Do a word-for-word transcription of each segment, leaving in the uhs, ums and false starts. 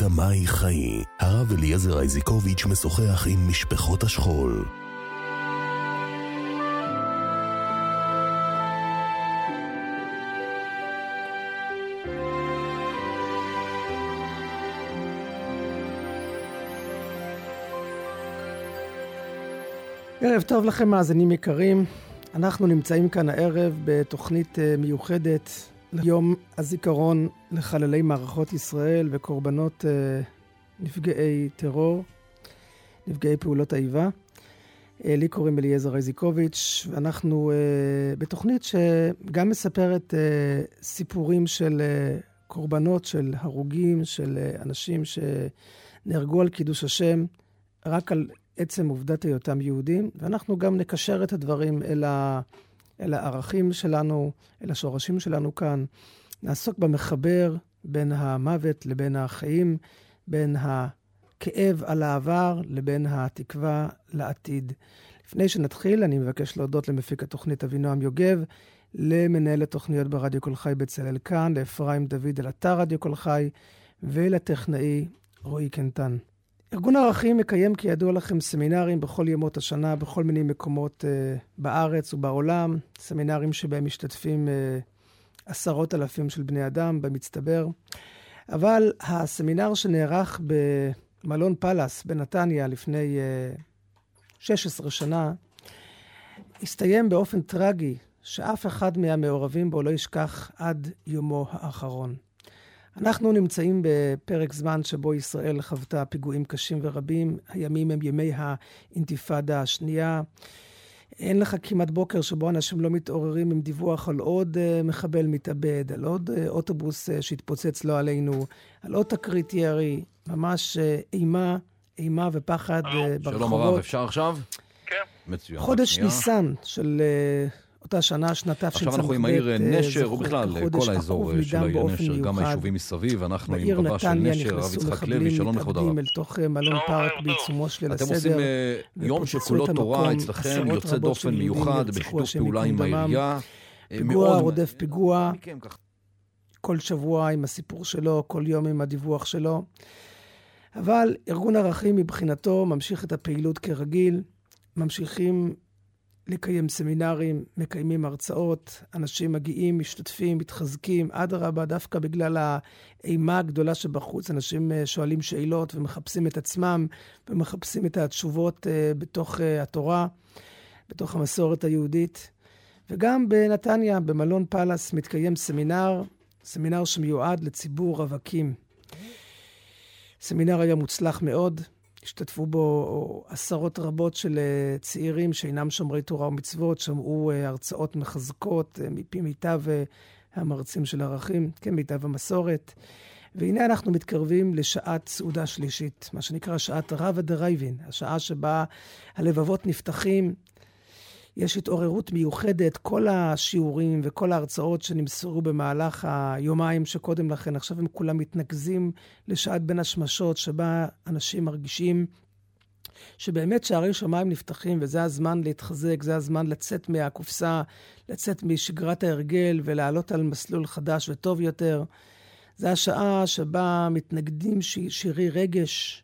שמאי חי, הרב אליעזר איזיקוביץ' משוחח עם משפחות השכול. ערב טוב לכם מאזינים יקרים, אנחנו נמצאים כאן הערב בתוכנית מיוחדת ליום הזיכרון לחללי מערכות ישראל וקורבנות נפגעי טרור, נפגעי פעולות האיבה. לי קוראים אליעזר איזיקוביץ', ואנחנו בתוכנית שגם מספרת סיפורים של קורבנות, של הרוגים, של אנשים שנהרגו על קידוש השם, רק על עצם עובדת היותם יהודים, ואנחנו גם נקשר את הדברים אל, ה... אל הערכים שלנו, אל השורשים שלנו כאן. נעסוק במחבר בין המוות לבין החיים, בין הכאב על העבר לבין התקווה לעתיד. לפני שנתחיל, אני מבקש להודות למפיק התוכנית אבינועם יוגב, למנהל התוכניות ברדיו כל חי בצלאל כאן, לאפרים דוד על אתר רדיו כל חי, ולטכנאי רועי קנטן. ארגון ערכים מקיים כידוע לכם סמינרים בכל ימות השנה, בכל מיני מקומות uh, בארץ ובעולם, סמינרים שבהם משתתפים uh, עשרות אלפים של בני אדם במצטבר. אבל הסמינר שנערך במלון פלאס בנתניה לפני uh, שש עשרה שנה, הסתיים באופן טרגי שאף אחד מהמעורבים בו לא ישכח עד יומו האחרון. אנחנו נמצאים בפרק זמן שבו ישראל חוותה פיגועים קשים ורבים. הימים הם ימי האינתיפאדה השנייה. אין לך כמעט בוקר שבו אנשים לא מתעוררים עם דיווח על עוד uh, מחבל מתאבד, על עוד uh, אוטובוס uh, שהתפוצץ לו עלינו, על עוד תקרית ירי, ממש uh, אימה, אימה ופחד uh, ברחובות. שלום הרב, אפשר עכשיו? כן. מצוין. חודש ניסן של... Uh, אותה שנה, שנתף עכשיו אנחנו עם העיר נשר, ובכלל כל האזור של העיר נשר, גם היישובים מסביב, אנחנו עם רבה של נשר, הרב יצחק לוי, שלום לכבוד הרב. אל תוך מלון פארק בעיצומו של ליל הסדר. אתם עושים יום שכולו תורה אצלכם, יוצא דופן מיוחד, בשיתוף פעולה עם העירייה. פיגוע רודף פיגוע, כל שבוע עם הסיפור שלו, כל יום עם הדיווח שלו. אבל ארגון ערכים מבחינתו ממשיך את הפעילות כרגיל, ממשיכים לקיים סמינרים, מקיימים הרצאות, אנשים מגיעים, משתתפים, מתחזקים, עד הרבה, דווקא בגלל האימה הגדולה שבחוץ, אנשים שואלים שאלות ומחפשים את עצמם, ומחפשים את התשובות בתוך התורה, בתוך המסורת היהודית. וגם בנתניה, במלון פלאס, מתקיים סמינר, סמינר שמיועד לציבור רווקים. סמינר היה מוצלח מאוד, השתתפו בו עשרות רבות של צעירים שאינם שומרי תורה ומצוות, שמעו הרצאות מחזקות מפי מיטב המרצים של ערכים, כמיטב המסורת. והנה אנחנו מתקרבים לשעת סעודה שלישית, מה שנקרא שעת רבא דרייבין, השעה שבה הלבבות נפתחים, יש התעוררות מיוחדת, כל השיעורים וכל ההרצאות שנמסרו במהלך היומיים שקודם לכן, עכשיו הם כולם מתנקזים לשעת בין השמשות, שבה אנשים מרגישים שבאמת שערי שמיים נפתחים, וזה הזמן להתחזק, זה הזמן לצאת מהקופסה, לצאת משגרת ההרגל ולעלות על מסלול חדש וטוב יותר. זה השעה שבה מתנגדים שירי רגש,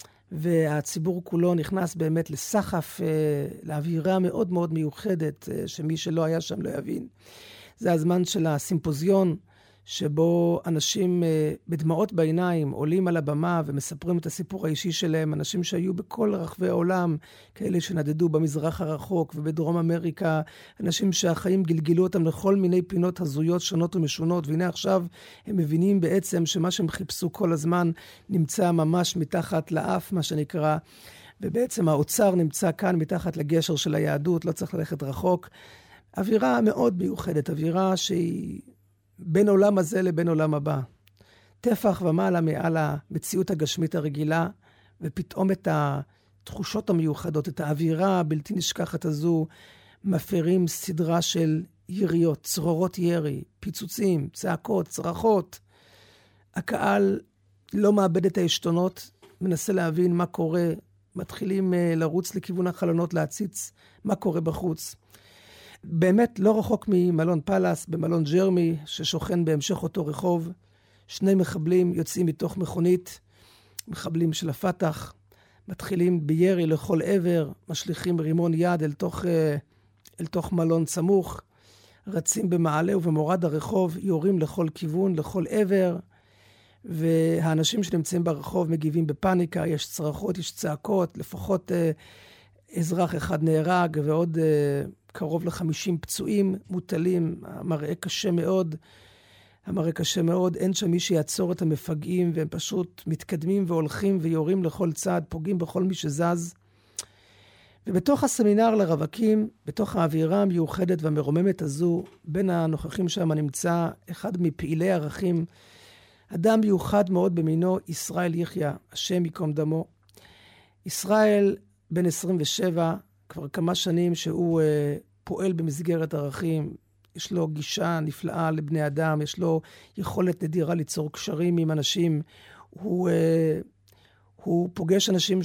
והציבור כולו נכנס באמת לסחף, לאווירה מאוד מאוד מיוחדת, שמי שלא היה שם לא יבין. זה הזמן של הסימפוזיון, שבו אנשים בדמעות בעיניים עולים על הבמה ומספרים את הסיפור האישי שלהם, אנשים שהיו בכל רחבי העולם, כאלה שנדדו במזרח הרחוק ובדרום אמריקה, אנשים שהחיים גלגלו אותם לכל מיני פינות הזויות שונות ומשונות, והנה עכשיו הם מבינים בעצם שמה שהם חיפשו כל הזמן נמצא ממש מתחת לאף, מה שנקרא, ובעצם האוצר נמצא כאן מתחת לגשר של היהדות, לא צריך ללכת רחוק. אווירה מאוד מיוחדת, אווירה שהיא בין עולם הזה לבין עולם הבא. טפח ומעלה מעל המציאות הגשמית הרגילה, ופתאום את התחושות המיוחדות, את האווירה הבלתי נשכחת הזו, מפרים סדרה של יריות, צרורות ירי, פיצוצים, צעקות, צרחות. הקהל לא מאבד את העשתונות, מנסה להבין מה קורה, מתחילים לרוץ לכיוון החלונות, להציץ מה קורה בחוץ. באמת לא רחוק ממלון פלאס, במלון ג'רמי, ששוכן בהמשך אותו רחוב, שני מחבלים יוצאים מתוך מכונית, מחבלים של הפתח, מתחילים בירי לכל עבר, משליכים רימון יד אל תוך, אל תוך מלון סמוך, רצים במעלה ובמורד הרחוב, יורים לכל כיוון, לכל עבר, והאנשים שנמצאים ברחוב מגיבים בפאניקה, יש צרחות, יש צעקות, לפחות אה, אזרח אחד נהרג ועוד אה, קרוב ל-חמישים פצועים מוטלים, המראה קשה מאוד, המראה קשה מאוד, אין שם מי שיעצור את המפגעים, והם פשוט מתקדמים והולכים ויורים לכל צד, פוגעים בכל מי שזז. ובתוך הסמינר לרווקים, בתוך האווירה המיוחדת והמרוממת הזו, בין הנוכחים שם נמצא אחד מפעילי ערכים, אדם מיוחד מאוד במינו, ישראל יחיא, השם יקום דמו. ישראל בן עשרים ושבע, כבר כמה שנים שהוא uh, פועל במסגרת ערכים, יש לו גישה נפלאה לבני אדם, יש לו יכולת נדירה ליצור קשרים עם אנשים, הוא, uh, הוא פוגש אנשים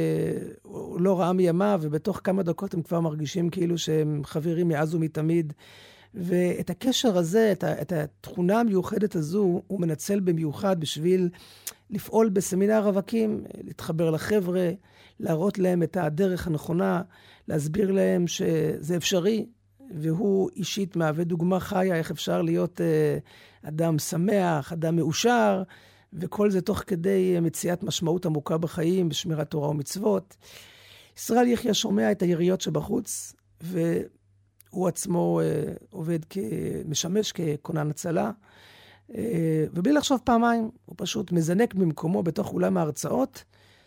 שהוא לא ראה מימיו, ובתוך כמה דקות הם כבר מרגישים כאילו שהם חברים מאז ומתמיד, ואת הקשר הזה, את, ה, את התכונה המיוחדת הזו, הוא מנצל במיוחד בשביל לפעול בסמינר רווקים, להתחבר לחבר'ה, להראות להם את הדרך הנכונה, להסביר להם שזה אפשרי, והוא אישית מהווה דוגמה חיה, איך אפשר להיות אה, אדם שמח, אדם מאושר, וכל זה תוך כדי מציאת משמעות עמוקה בחיים, בשמירת תורה ומצוות. ישראל יחיא שומע את היריות שבחוץ, והוא עצמו אה, עובד, כ... משמש ככונן הצלה, אה, ובלי לחשוב פעמיים, הוא פשוט מזנק במקומו בתוך אולם ההרצאות,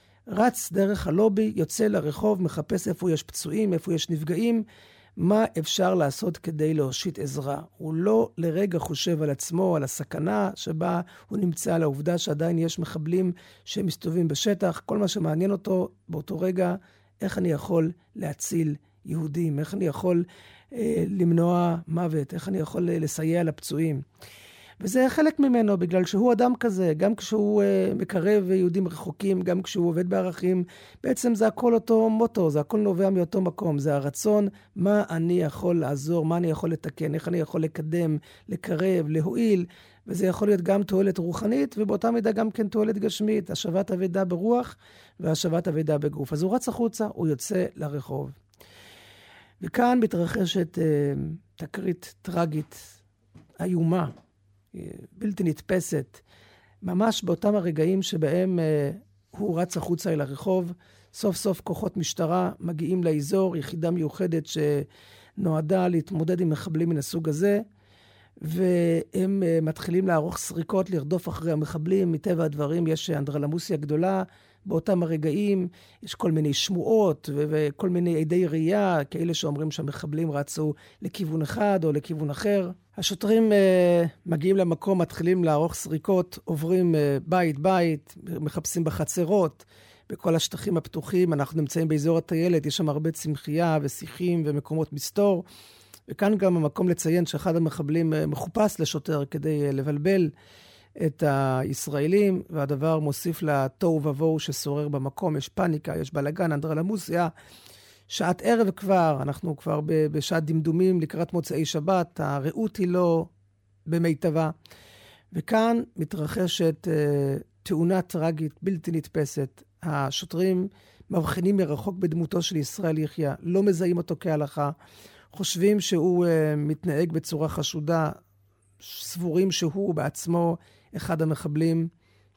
רץ דרך הלובי, יוצא לרחוב, מחפש איפה יש פצועים, איפה יש נפגעים, מה אפשר לעשות כדי להושיט עזרה. הוא לא לרגע חושב על עצמו, על הסכנה שבה הוא נמצא, על העובדה שעדיין יש מחבלים שמסתובבים בשטח. כל מה שמעניין אותו באותו רגע, איך אני יכול להציל יהודים, איך אני יכול אה, למנוע מוות, איך אני יכול לסייע לפצועים. וזה חלק ממנו, בגלל שהוא אדם כזה, גם כשהוא uh, מקרב יהודים רחוקים, גם כשהוא עובד בערכים, בעצם זה הכל אותו מוטו, זה הכל נובע מאותו מקום, זה הרצון, מה אני יכול לעזור, מה אני יכול לתקן, איך אני יכול לקדם, לקרב, להועיל, וזה יכול להיות גם תועלת רוחנית, ובאותה מידה גם כן תועלת גשמית, השבת אבדה ברוח והשבת אבדה בגוף. אז הוא רץ החוצה, הוא יוצא לרחוב. וכאן מתרחשת uh, תקרית טרגית, איומה, בלתי נתפסת, ממש באותם הרגעים שבהם אה, הוא רץ החוצה אל הרחוב, סוף סוף כוחות משטרה מגיעים לאזור, יחידה מיוחדת שנועדה להתמודד עם מחבלים מן הסוג הזה, והם אה, מתחילים לערוך סריקות, לרדוף אחרי המחבלים, מטבע הדברים יש אנדרלמוסיה גדולה, באותם הרגעים יש כל מיני שמועות ו- וכל מיני עדי ראייה, כאלה שאומרים שהמחבלים רצו לכיוון אחד או לכיוון אחר. השוטרים uh, מגיעים למקום, מתחילים לערוך סריקות, עוברים uh, בית בית, מחפשים בחצרות, בכל השטחים הפתוחים. אנחנו נמצאים באזור הטיילת, יש שם הרבה צמחייה ושיחים ומקומות מסתור, וכאן גם המקום לציין שאחד המחבלים uh, מחופש לשוטר כדי uh, לבלבל את הישראלים, והדבר מוסיף לתוהו ובוהו ששורר במקום. יש פאניקה, יש בלגן, אנדרלמוסיה. שעת ערב כבר, אנחנו כבר בשעת דמדומים לקראת מוצאי שבת, הרעות היא לא במיטבה. וכאן מתרחשת אה, תאונה טרגית בלתי נתפסת. השוטרים מבחינים מרחוק בדמותו של ישראל יחיא, לא מזהים אותו כהלכה, חושבים שהוא אה, מתנהג בצורה חשודה, סבורים שהוא בעצמו אחד המחבלים,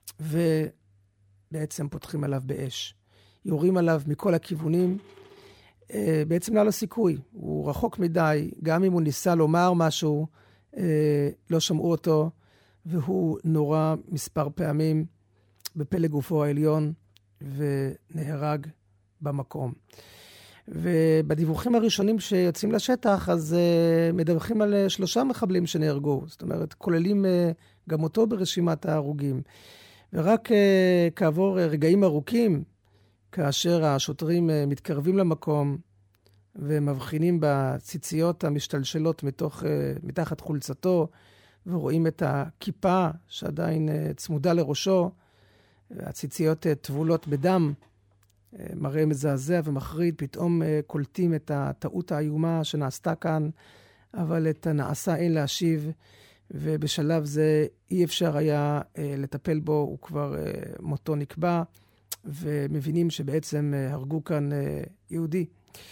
ובעצם פותחים עליו באש. יורים עליו מכל הכיוונים, בעצם לא לו סיכוי. הוא רחוק מדי, גם אם הוא ניסה לומר משהו, לא שמעו אותו, והוא נורא מספר פעמים בפלג גופו העליון, ונהרג במקום. ובדיווחים הראשונים שיוצאים לשטח, אז uh, מדווחים על uh, שלושה מחבלים שנהרגו. זאת אומרת, כוללים uh, גם אותו ברשימת ההרוגים. ורק uh, כעבור uh, רגעים ארוכים, כאשר השוטרים uh, מתקרבים למקום, ומבחינים בציציות המשתלשלות מתוך, uh, מתחת חולצתו, ורואים את הכיפה שעדיין uh, צמודה לראשו, הציציות uh, טבולות בדם, מראה מזעזע ומחריד, פתאום קולטים את הטעות האיומה שנעשתה כאן, אבל את הנעשה אין להשיב, ובשלב זה אי אפשר היה לטפל בו, הוא כבר מותו נקבע, ומבינים שבעצם הרגו כאן יהודי.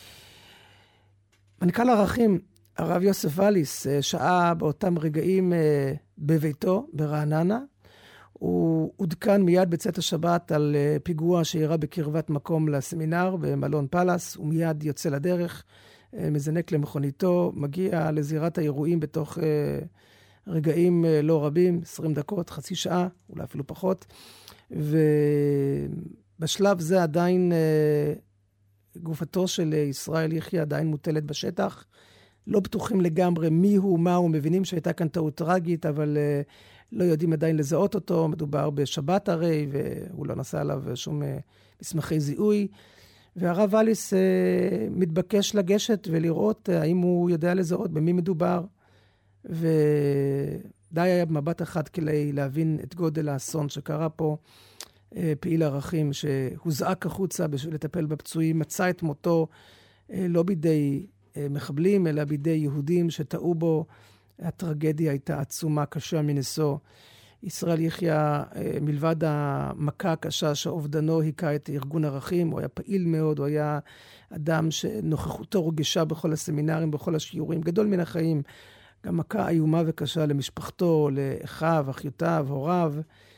מנכ"ל ערכים, הרב יוסף ואליס, שעה באותם רגעים בביתו, ברעננה. הוא עודכן מיד בצאת השבת על פיגוע שאירע בקרבת מקום לסמינר במלון פלאס. הוא מיד יוצא לדרך, מזנק למכוניתו, מגיע לזירת האירועים בתוך רגעים לא רבים, עשרים דקות, חצי שעה, אולי אפילו פחות. ובשלב זה עדיין גופתו של ישראל יחיא עדיין מוטלת בשטח. לא בטוחים לגמרי מי הוא, מה הוא, מבינים שהייתה כאן טעות טרגית, אבל לא יודעים עדיין לזהות אותו. מדובר בשבת הרי, והוא לא נסע עליו שום מסמכי זיהוי. והרב ואליס מתבקש לגשת ולראות האם הוא יודע לזהות במי מדובר. ודי היה במבט אחד כדי להבין את גודל האסון שקרה פה. פעיל ערכים שהוזעק החוצה בשביל לטפל בפצועים, מצא את מותו לא בידי מחבלים, אלא בידי יהודים שטעו בו. הטרגדיה הייתה עצומה, קשה מנשוא. ישראל יחיא, מלבד המכה הקשה שאובדנו היכה את ארגון ערכים, הוא היה פעיל מאוד, הוא היה אדם שנוכחותו רוגשה בכל הסמינרים, בכל השיעורים, גדול מן החיים. גם מכה איומה וקשה למשפחתו, לאחיו, אחיותיו, הוריו.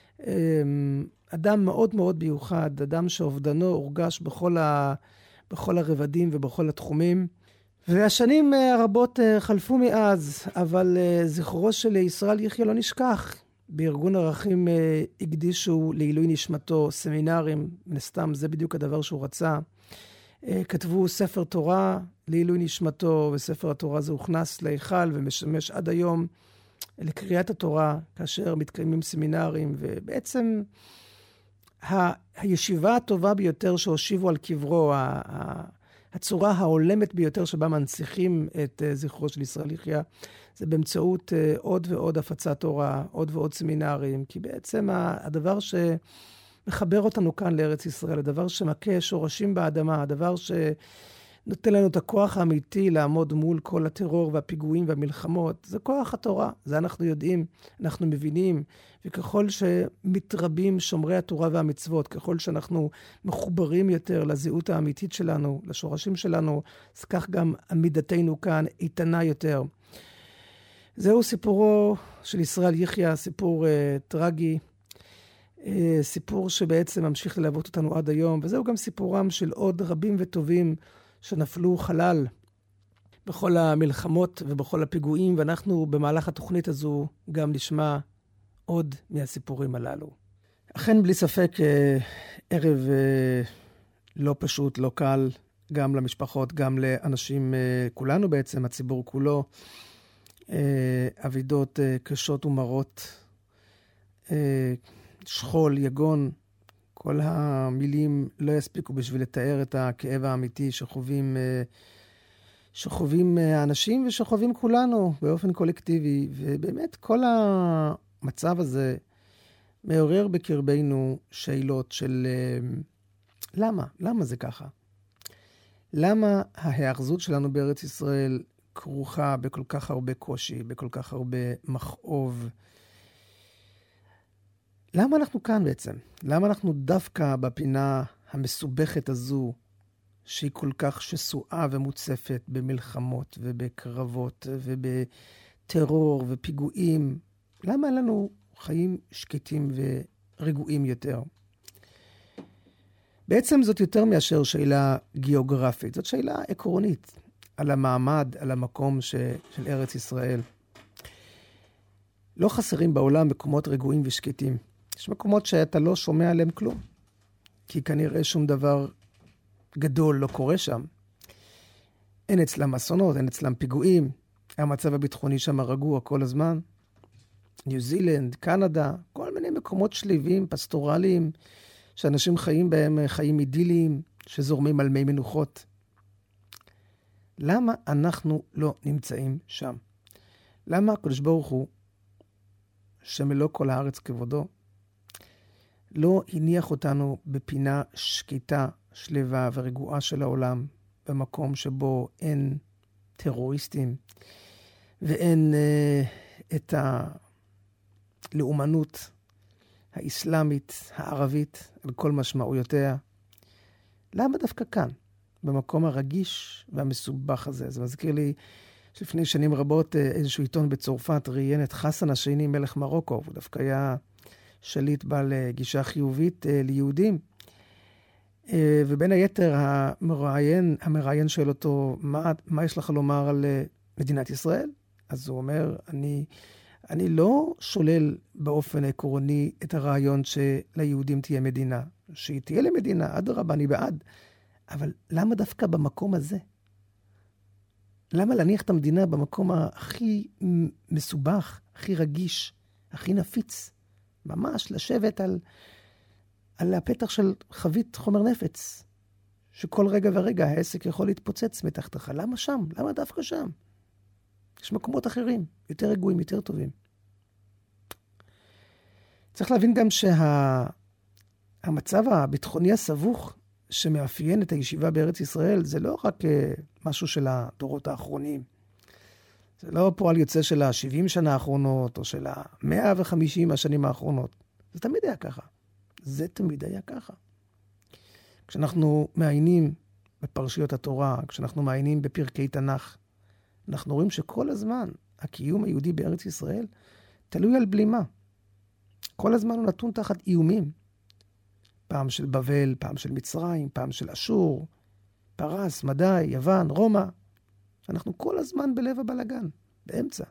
אדם מאוד מאוד מיוחד, אדם שאובדנו הורגש בכל, ה... בכל הרבדים ובכל התחומים. והשנים הרבות חלפו מאז, אבל זכרו של ישראל יחיא לא נשכח. בארגון ערכים הקדישו לעילוי נשמתו סמינרים, נסתם זה בדיוק הדבר שהוא רצה. כתבו ספר תורה לעילוי נשמתו, וספר התורה הזה הוכנס להיכל ומשמש עד היום לקריאת התורה, כאשר מתקיימים סמינרים, ובעצם ה- הישיבה הטובה ביותר שהושיבו על קברו, ה- ה- הצורה ההולמת ביותר שבה מנציחים את זכרו של ישראל יחיא, זה באמצעות עוד ועוד הפצת תורה, עוד ועוד סמינרים, כי בעצם הדבר שמחבר אותנו כאן לארץ ישראל, הדבר שמכה שורשים באדמה, הדבר שנותן לנו את הכוח האמיתי לעמוד מול כל הטרור והפיגועים והמלחמות, זה כוח התורה, זה אנחנו יודעים, אנחנו מבינים, וככל שמתרבים שומרי התורה והמצוות, ככל שאנחנו מחוברים יותר לזהות האמיתית שלנו, לשורשים שלנו, אז כך גם עמידתנו כאן איתנה יותר. זהו סיפורו של ישראל יחיא, סיפור uh, טרגי, uh, סיפור שבעצם ממשיך ללוות אותנו עד היום, וזהו גם סיפורם של עוד רבים וטובים שנפלו חלל בכל המלחמות ובכל הפיגועים, ואנחנו במהלך התוכנית הזו גם נשמע עוד מהסיפורים הללו. אכן בלי ספק ערב לא פשוט, לא קל, גם למשפחות, גם לאנשים, כולנו בעצם, הציבור כולו, אבידות קשות ומרות, שכול, יגון, כל המילים לא יספיקו בשביל לתאר את הכאב האמיתי שחווים, שחווים האנשים ושחווים כולנו באופן קולקטיבי, ובאמת כל המצב הזה מעורר בקרבנו שאלות של למה? למה זה ככה? למה ההאחזות שלנו בארץ ישראל כרוכה בכל כך הרבה קושי, בכל כך הרבה מכאוב? למה אנחנו כאן בעצם? למה אנחנו דווקא בפינה המסובכת הזו, שהיא כל כך שסועה ומוצפת במלחמות ובקרבות ובטרור ופיגועים? למה אין לנו חיים שקטים ורגועים יותר? בעצם זאת יותר מאשר שאלה גיאוגרפית, זאת שאלה עקרונית על המעמד, על המקום ש... של ארץ ישראל. לא חסרים בעולם מקומות רגועים ושקטים. יש מקומות שאתה לא שומע עליהם כלום, כי כנראה שום דבר גדול לא קורה שם. אין אצלם אסונות, אין אצלם פיגועים, המצב הביטחוני שם רגוע כל הזמן. ניו זילנד, קנדה, כל מיני מקומות שליבים, פסטורליים, שאנשים חיים בהם חיים אידיליים, שזורמים על מי מנוחות. למה אנחנו לא נמצאים שם? למה הקדוש ברוך הוא, שמלוא כל הארץ כבודו, לא הניח אותנו בפינה שקטה, שלווה ורגועה של העולם, במקום שבו אין טרוריסטים, ואין אה, את הלאומנות האסלאמית, הערבית, על כל משמעויותיה. למה דווקא כאן, במקום הרגיש והמסובך הזה? זה מזכיר לי שלפני שנים רבות איזשהו עיתון בצרפת ראיין את חסן השני, מלך מרוקו, הוא דווקא היה שליט בעל גישה חיובית ליהודים. ובין היתר המראיין, המראיין שואל אותו, מה, מה יש לך לומר על מדינת ישראל? אז הוא אומר, אני, אני לא שולל באופן עקרוני את הרעיון שליהודים תהיה מדינה. שהיא תהיה למדינה, אדרבה, אני בעד. אבל למה דווקא במקום הזה? למה להניח את המדינה במקום הכי מסובך, הכי רגיש, הכי נפיץ? ממש לשבת על, על הפתח של חבית חומר נפץ, שכל רגע ורגע העסק יכול להתפוצץ מתחתך. למה שם? למה דווקא שם? יש מקומות אחרים, יותר רגועים, יותר טובים. צריך להבין גם שהמצב הביטחוני הסבוך שמאפיין את הישיבה בארץ ישראל, זה לא רק משהו של הדורות האחרונים. זה לא פועל יוצא של ה-שבעים שנה האחרונות, או של ה-מאה וחמישים השנים האחרונות. זה תמיד היה ככה. זה תמיד היה ככה. כשאנחנו מעיינים בפרשיות התורה, כשאנחנו מעיינים בפרקי תנ"ך, אנחנו רואים שכל הזמן הקיום היהודי בארץ ישראל תלוי על בלימה. כל הזמן הוא נתון תחת איומים. פעם של בבל, פעם של מצרים, פעם של אשור, פרס, מדי, יוון, רומא. אנחנו כל הזמן בלב הבלגן, באמצע.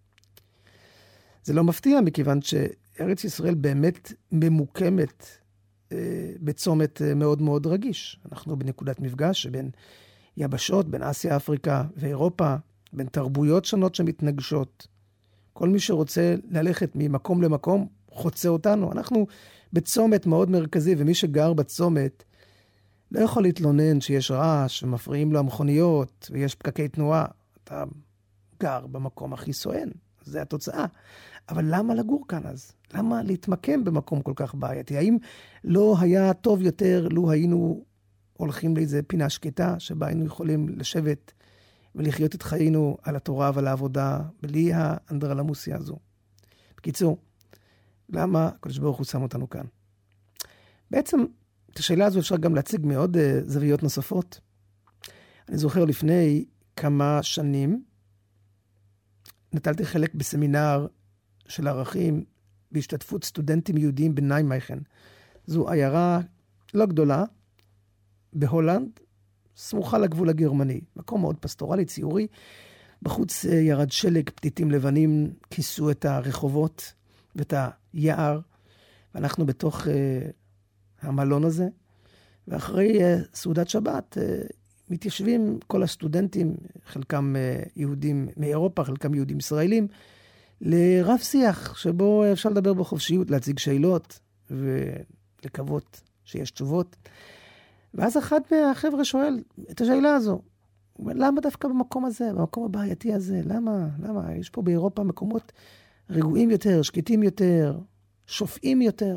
זה לא מפתיע, מכיוון שארץ ישראל באמת ממוקמת אה, בצומת אה, מאוד מאוד רגיש. אנחנו בנקודת מפגש שבין יבשות, בין אסיה, אפריקה ואירופה, בין תרבויות שונות שמתנגשות. כל מי שרוצה ללכת ממקום למקום חוצה אותנו. אנחנו בצומת מאוד מרכזי, ומי שגר בצומת לא יכול להתלונן שיש רעש ומפריעים לו המכוניות ויש פקקי תנועה. אתה גר במקום הכי סואן, זה התוצאה. אבל למה לגור כאן אז? למה להתמקם במקום כל כך בעייתי? האם לא היה טוב יותר לו היינו הולכים לאיזה פינה שקטה שבה היינו יכולים לשבת ולחיות את חיינו על התורה ועל העבודה בלי האנדרלמוסיה הזו? בקיצור, למה הקדוש ברוך הוא שם אותנו כאן? בעצם את השאלה הזו אפשר גם להציג מאוד uh, זוויות נוספות. אני זוכר לפני כמה שנים נטלתי חלק בסמינר של ערכים בהשתתפות סטודנטים יהודיים בניימייכן. זו עיירה לא גדולה בהולנד, סמוכה לגבול הגרמני. מקום מאוד פסטורלי, ציורי. בחוץ uh, ירד שלג, פתיתים לבנים כיסו את הרחובות ואת היער. ואנחנו בתוך uh, המלון הזה, ואחרי uh, סעודת שבת uh, מתיישבים כל הסטודנטים, חלקם uh, יהודים מאירופה, חלקם יהודים ישראלים, לרב שיח שבו אפשר לדבר בחופשיות, להציג שאלות ולקוות שיש תשובות. ואז אחד מהחבר'ה שואל את השאלה הזו, למה דווקא במקום הזה, במקום הבעייתי הזה? למה? למה? יש פה באירופה מקומות רגועים יותר, שקטים יותר, שופעים יותר.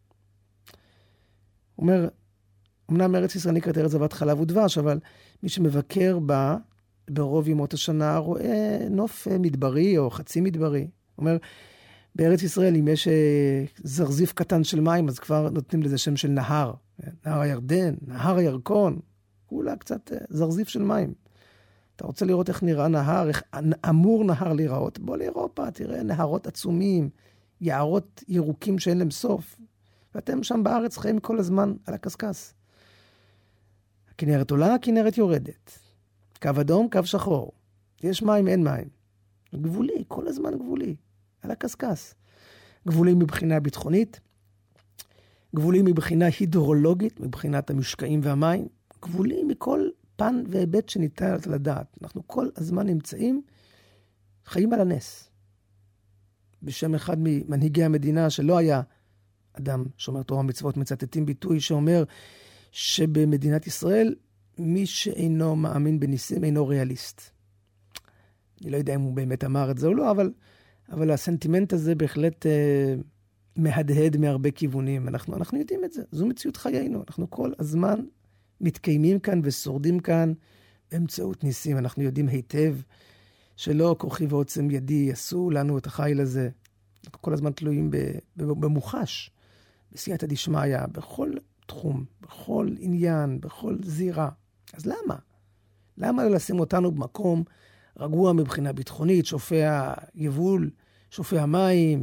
הוא אומר, אמנם ארץ ישראל נקראת ארץ זבת חלב ודבש, אבל מי שמבקר בה ברוב ימות השנה רואה נוף מדברי או חצי מדברי. הוא אומר, בארץ ישראל אם יש זרזיף קטן של מים, אז כבר נותנים לזה שם של נהר. נהר הירדן, נהר הירקון, כולה קצת זרזיף של מים. אתה רוצה לראות איך נראה נהר, איך אמור נהר להיראות? בוא לאירופה, תראה נהרות עצומים, יערות ירוקים שאין להם סוף. ואתם שם בארץ חיים כל הזמן על הקסקס. הכנרת עולה, הכנרת יורדת. קו אדום, קו שחור. יש מים, אין מים. גבולי, כל הזמן גבולי. על הקסקס. גבולי מבחינה ביטחונית, גבולי מבחינה הידרולוגית, מבחינת המשקעים והמים, גבולי מכל פן והיבט שניתן לדעת. אנחנו כל הזמן נמצאים, חיים על הנס. בשם אחד ממנהיגי המדינה שלא היה אדם שומר תורה ומצוות, מצטטים ביטוי שאומר שבמדינת ישראל מי שאינו מאמין בניסים אינו ריאליסט. אני לא יודע אם הוא באמת אמר את זה או לא, אבל, אבל הסנטימנט הזה בהחלט אה, מהדהד מהרבה כיוונים. אנחנו, אנחנו יודעים את זה, זו מציאות חיינו. אנחנו כל הזמן מתקיימים כאן ושורדים כאן באמצעות ניסים. אנחנו יודעים היטב שלא כוחי ועוצם ידי עשו לנו את החיל הזה. אנחנו כל הזמן תלויים במוחש, בסייעתא דשמיא, בכל תחום, בכל עניין, בכל זירה. אז למה? למה לא לשים אותנו במקום רגוע מבחינה ביטחונית, שופע יבול, שופע מים,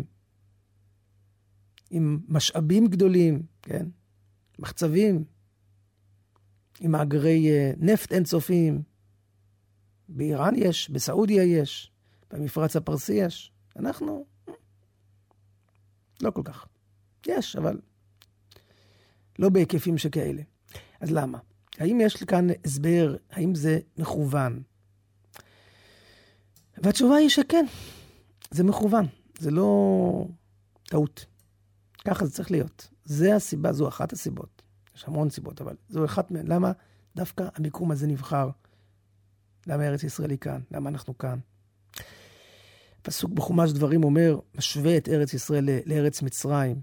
עם משאבים גדולים, כן? מחצבים, עם מאגרי נפט אינסופיים. באיראן יש, בסעודיה יש, במפרץ הפרסי יש. אנחנו לא כל כך. יש, אבל לא בהיקפים שכאלה. אז למה? האם יש כאן הסבר? האם זה מכוון? והתשובה היא שכן, זה מכוון. זה לא טעות. ככה זה צריך להיות. זה הסיבה, זו אחת הסיבות. יש המון סיבות, אבל זו אחת מהן. למה דווקא המיקום הזה נבחר? למה ארץ ישראל היא כאן? למה אנחנו כאן? פסוק בחומש דברים אומר, משווה את ארץ ישראל לארץ מצרים.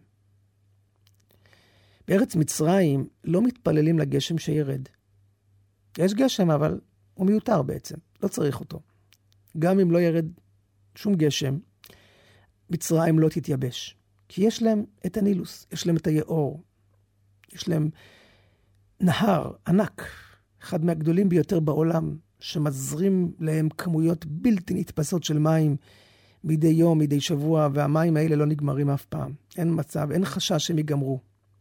בארץ מצרים לא מתפללים לגשם שירד. יש גשם, אבל הוא מיותר בעצם. לא צריך אותו. גם אם לא ירד שום גשם, מצרים לא תתייבש. כי יש להם את הנילוס, יש להם את היאור, יש להם נהר ענק, אחד מהגדולים ביותר בעולם, שמזרים להם כמויות בלתי נתפסות של מים מדי יום, מדי שבוע, והמים האלה לא נגמרים אף פעם. אין מצב, אין חשש שהם ייגמרו.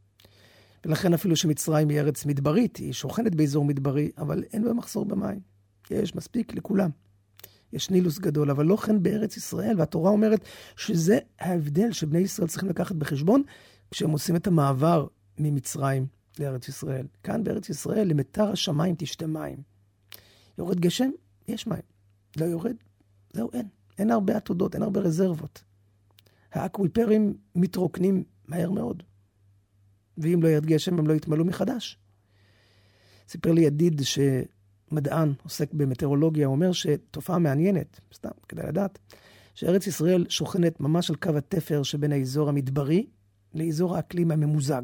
ולכן אפילו שמצרים היא ארץ מדברית, היא שוכנת באזור מדברי, אבל אין בה מחסור במים. יש מספיק לכולם. יש נילוס גדול, אבל לא כן בארץ ישראל, והתורה אומרת שזה ההבדל שבני ישראל צריכים לקחת בחשבון, כשהם עושים את המעבר ממצרים לארץ ישראל. כאן בארץ ישראל, למטר השמיים תשתה מים. יורד גשם, יש מים. לא יורד, זהו, אין. אין הרבה עתודות, אין הרבה רזרבות. האקוויפרים מתרוקנים מהר מאוד. ואם לא ירד גשם, הם לא יתמלאו מחדש. סיפר לי ידיד שמדען עוסק במטאורולוגיה, הוא אומר שתופעה מעניינת, סתם, כדאי לדעת, שארץ ישראל שוכנת ממש על קו התפר שבין האזור המדברי לאזור האקלים הממוזג.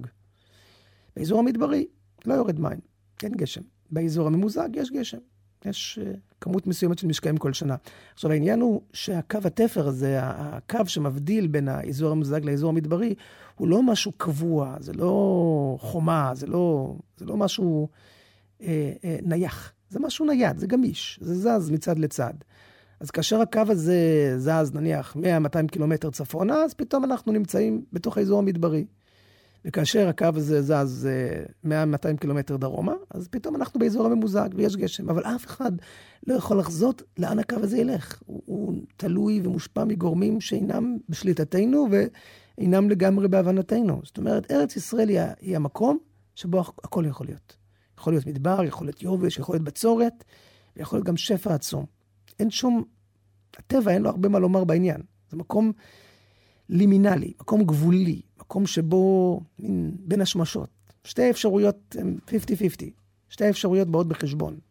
באזור המדברי לא יורד מים, אין גשם. באזור הממוזג יש גשם. יש uh, כמות מסוימת של משקעים כל שנה. עכשיו, העניין הוא שהקו התפר הזה, הקו שמבדיל בין האזור הממוזג לאזור המדברי, הוא לא משהו קבוע, זה לא חומה, זה לא, זה לא משהו אה, אה, נייח. זה משהו נייד, זה גמיש, זה זז מצד לצד. אז כאשר הקו הזה זז, נניח, מאה עד מאתיים קילומטר צפונה, אז פתאום אנחנו נמצאים בתוך האזור המדברי. וכאשר הקו הזה זז מאה עד מאתיים קילומטר דרומה, אז פתאום אנחנו באזור הממוזג ויש גשם. אבל אף אחד לא יכול לחזות לאן הקו הזה ילך. הוא, הוא תלוי ומושפע מגורמים שאינם בשליטתנו ואינם לגמרי בהבנתנו. זאת אומרת, ארץ ישראל היא, היא המקום שבו הכל יכול להיות. יכול להיות מדבר, יכול להיות יובש, יכול להיות בצורת, ויכול להיות גם שפע עצום. אין שום, הטבע אין לו הרבה מה לומר בעניין. זה מקום לימינלי, מקום גבולי, מקום שבו מין בין השמשות. שתי אפשרויות הן חמישים חמישים. שתי אפשרויות באות בחשבון.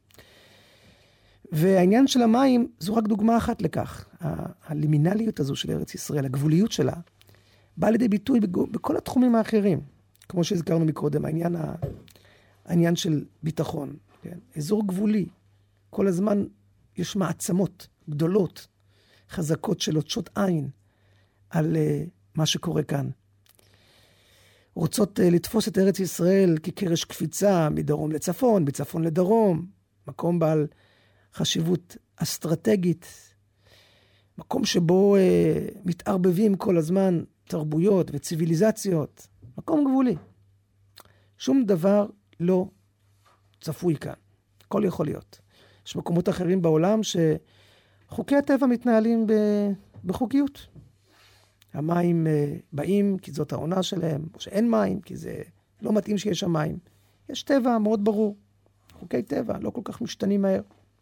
והעניין של המים זו רק דוגמה אחת לכך. הלימינליות הזו של ארץ ישראל, הגבוליות שלה, באה לידי ביטוי בכל התחומים האחרים. כמו שהזכרנו מקודם, העניין, ה... העניין של ביטחון. כן? אזור גבולי. כל הזמן יש מעצמות גדולות, חזקות של עוטשות עין על uh, מה שקורה כאן. רוצות uh, לתפוס את ארץ ישראל כקרש קפיצה מדרום לצפון, בצפון לדרום, מקום בעל חשיבות אסטרטגית, מקום שבו uh, מתערבבים כל הזמן תרבויות וציביליזציות, מקום גבולי. שום דבר לא צפוי כאן, הכל יכול להיות. יש מקומות אחרים בעולם שחוקי הטבע מתנהלים בחוקיות. המים באים כי זאת העונה שלהם, או שאין מים כי זה לא מתאים שיש שם מים. יש טבע מאוד ברור, חוקי טבע, לא כל כך משתנים מהר.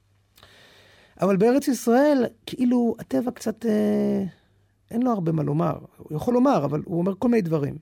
אבל בארץ ישראל, כאילו הטבע קצת, אה, אין לו הרבה מה לומר. הוא יכול לומר, אבל הוא אומר כל מיני דברים.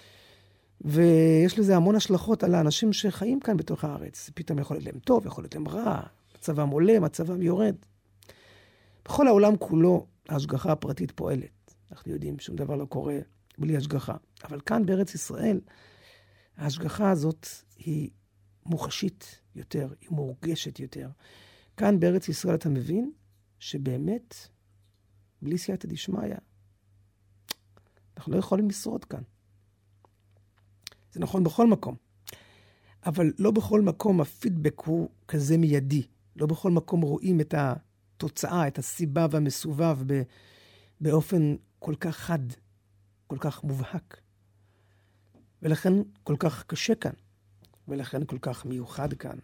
ויש לזה המון השלכות על האנשים שחיים כאן בתוך הארץ. פתאום יכול להיות להם טוב, יכול להיות להם רע, מצבם עולה, מצבם יורד. בכל העולם כולו, ההשגחה הפרטית פועלת. אנחנו יודעים, שום דבר לא קורה בלי השגחה. אבל כאן בארץ ישראל, ההשגחה הזאת היא מוחשית יותר, היא מורגשת יותר. כאן בארץ ישראל אתה מבין שבאמת, בלי סייעתא דשמיא, אנחנו לא יכולים לשרוד כאן. זה נכון בכל מקום. אבל לא בכל מקום הפידבק הוא כזה מיידי. לא בכל מקום רואים את התוצאה, את הסיבה והמסובב ב- באופן כל כך חד, כל כך מובהק. ולכן כל כך קשה כאן. ולכן כל כך מיוחד כאן.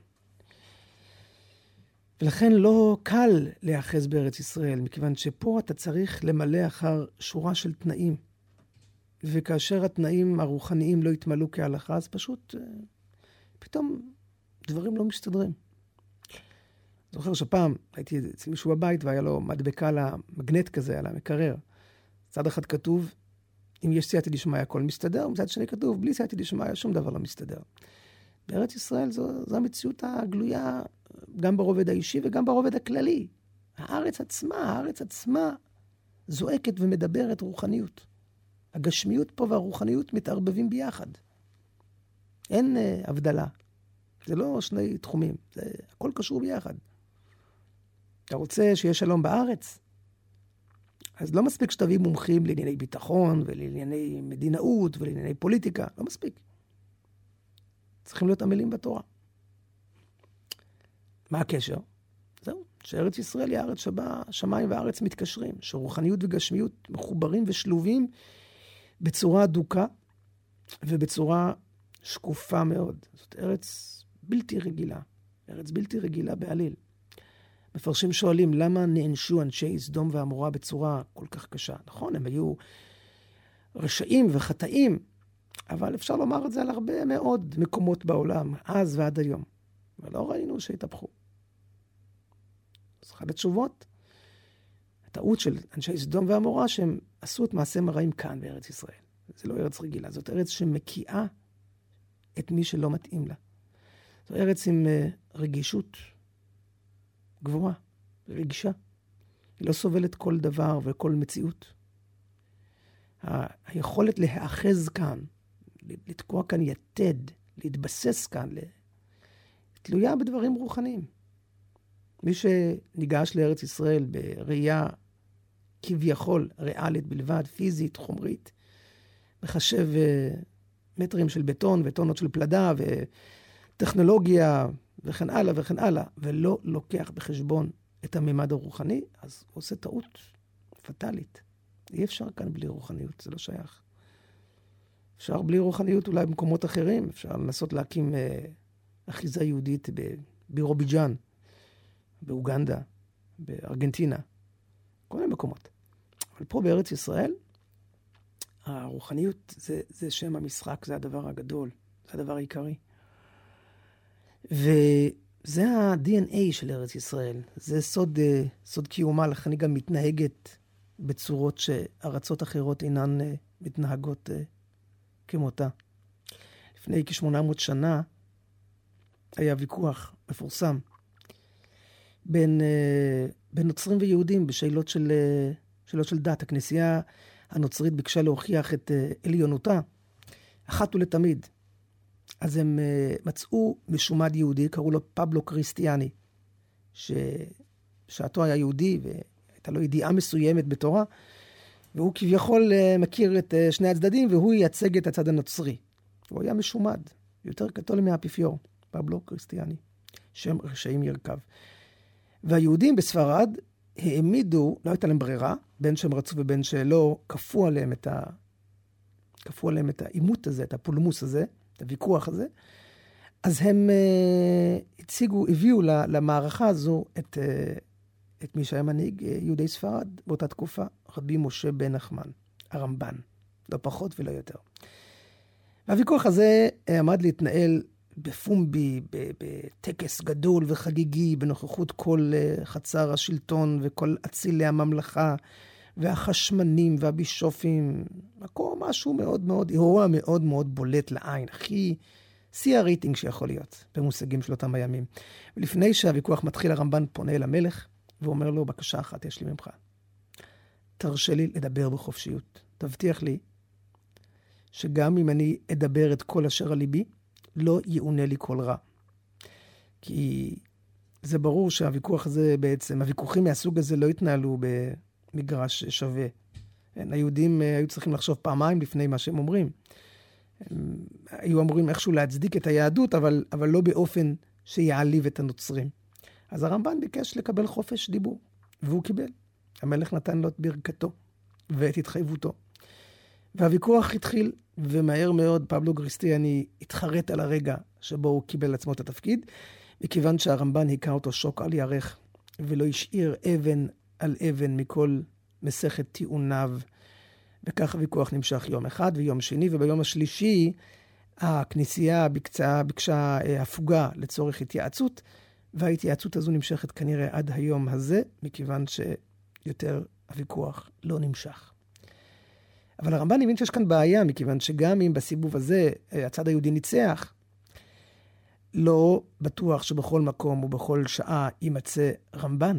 ולכן לא קל להיאחז בארץ ישראל, מכיוון שפה אתה צריך למלא אחר שורה של תנאים. וכאשר התנאים הרוחניים לא יתמלאו כהלכה, אז פשוט פתאום דברים לא מסתדרים. זוכר שפעם הייתי אצל מישהו בבית והיה לו מדבקה על המגנט כזה, על המקרר. צד אחד כתוב, אם יש סייעתא דשמיא הכל מסתדר, מצד שני כתוב, בלי סייעתא דשמיא שום דבר לא מסתדר. בארץ ישראל זו, זו המציאות הגלויה גם ברובד האישי וגם ברובד הכללי. הארץ עצמה, הארץ עצמה זועקת ומדברת רוחניות. הגשמיות פה והרוחניות מתערבבים ביחד. אין uh, הבדלה. זה לא שני תחומים, זה הכל קשור ביחד. אתה רוצה שיש שלום בארץ? אז לא מספיק שתביא מומחים לענייני ביטחון ולענייני מדינאות ולענייני פוליטיקה, לא מספיק. צריכים להיות עמלים בתורה. מה הקשר? זהו, שארץ ישראל היא הארץ שבה שמיים וארץ מתקשרים, שרוחניות וגשמיות מחוברים ושלובים בצורה אדוקה ובצורה שקופה מאוד. זאת ארץ בלתי רגילה, ארץ בלתי רגילה בעליל. מפרשים שואלים, למה נענשו אנשי סדום ועמורה בצורה כל כך קשה? נכון, הם היו רשעים וחטאים, אבל אפשר לומר את זה על הרבה מאוד מקומות בעולם, אז ועד היום. ולא ראינו שהתהפכו. אז אחת התשובות, הטעות של אנשי סדום ועמורה, שהם עשו את מעשה מראים כאן בארץ ישראל. זה לא ארץ רגילה, זאת ארץ שמקיאה את מי שלא מתאים לה. זו ארץ עם רגישות גבוהה, רגישה. היא לא סובלת כל דבר וכל מציאות. ה- היכולת להאחז כאן, לתקוע כאן יתד, להתבסס כאן, תלויה בדברים רוחניים. מי שניגש לארץ ישראל בראייה כביכול ריאלית בלבד, פיזית, חומרית, מחשב מטרים של בטון וטונות של פלדה וטכנולוגיה וכן הלאה וכן הלאה, ולא לוקח בחשבון את הממד הרוחני, אז הוא עושה טעות פטלית. אי אפשר כאן בלי רוחניות, זה לא שייך. אפשר בלי רוחניות אולי במקומות אחרים, אפשר לנסות להקים אה, אחיזה יהודית בבירוביג'אן, באוגנדה, בארגנטינה, כל מיני מקומות. אבל פה בארץ ישראל, הרוחניות זה, זה שם המשחק, זה הדבר הגדול, זה הדבר העיקרי. וזה ה-די אן איי של ארץ ישראל, זה סוד, סוד קיומה, לכן היא גם מתנהגת בצורות שארצות אחרות אינן מתנהגות כמותה. לפני כ-שמונה מאות שנה היה ויכוח מפורסם בין, בין נוצרים ויהודים בשאלות של, שאלות של דת. הכנסייה הנוצרית ביקשה להוכיח את עליונותה אחת ולתמיד. אז הם מצאו משומד יהודי, קראו לו פבלו קריסטיאני, ששעתו היה יהודי והייתה לו ידיעה מסוימת בתורה, והוא כביכול מכיר את שני הצדדים, והוא ייצג את הצד הנוצרי. הוא היה משומד, יותר קתולי מהאפיפיור, פבלו קריסטיאני, שם רשעים ירכב. והיהודים בספרד העמידו, לא הייתה להם ברירה, בין שהם רצו ובין שלא, כפו עליהם את ה... כפו עליהם את העימות הזה, את הפולמוס הזה, את הוויכוח הזה. אז הם uh, הציגו, הביאו למערכה הזו את, uh, את מי שהיה מנהיג uh, יהודי ספרד באותה תקופה, רבי משה בן נחמן, הרמב"ן, לא פחות ולא יותר. והוויכוח הזה uh, עמד להתנהל בפומבי, בטקס גדול וחגיגי, בנוכחות כל uh, חצר השלטון וכל אצילי הממלכה, והחשמנים והבישופים, מקום משהו מאוד מאוד, אירוע מאוד מאוד בולט לעין, הכי שיא הרייטינג שיכול להיות, במושגים של אותם הימים. ולפני שהוויכוח מתחיל, הרמב"ן פונה אל המלך, ואומר לו, בקשה אחת יש לי ממך. תרשה לי לדבר בחופשיות. תבטיח לי, שגם אם אני אדבר את כל אשר על ליבי, לא יעונה לי כל רע. כי זה ברור שהוויכוח הזה בעצם, הוויכוחים מהסוג הזה לא התנהלו במגרש שווה. היהודים היו צריכים לחשוב פעמיים לפני מה שהם אומרים. הם היו אמורים איכשהו להצדיק את היהדות, אבל, אבל לא באופן שיעליב את הנוצרים. אז הרמב"ן ביקש לקבל חופש דיבור, והוא קיבל. המלך נתן לו את ברכתו ואת התחייבותו. והוויכוח התחיל, ומהר מאוד פבלו גריסטיאני התחרט על הרגע שבו הוא קיבל עצמו את התפקיד, מכיוון שהרמב"ן היכה אותו שוק על ירך, ולא השאיר אבן על אבן מכל מסכת טיעוניו. וכך הוויכוח נמשך יום אחד ויום שני, וביום השלישי הכנסייה ביקשה, ביקשה הפוגה לצורך התייעצות, וההתייעצות הזו נמשכת כנראה עד היום הזה, מכיוון שיותר הוויכוח לא נמשך. אבל הרמב"ן הבין שיש כאן בעיה, מכיוון שגם אם בסיבוב הזה הצד היהודי ניצח, לא בטוח שבכל מקום ובכל שעה יימצא רמב"ן,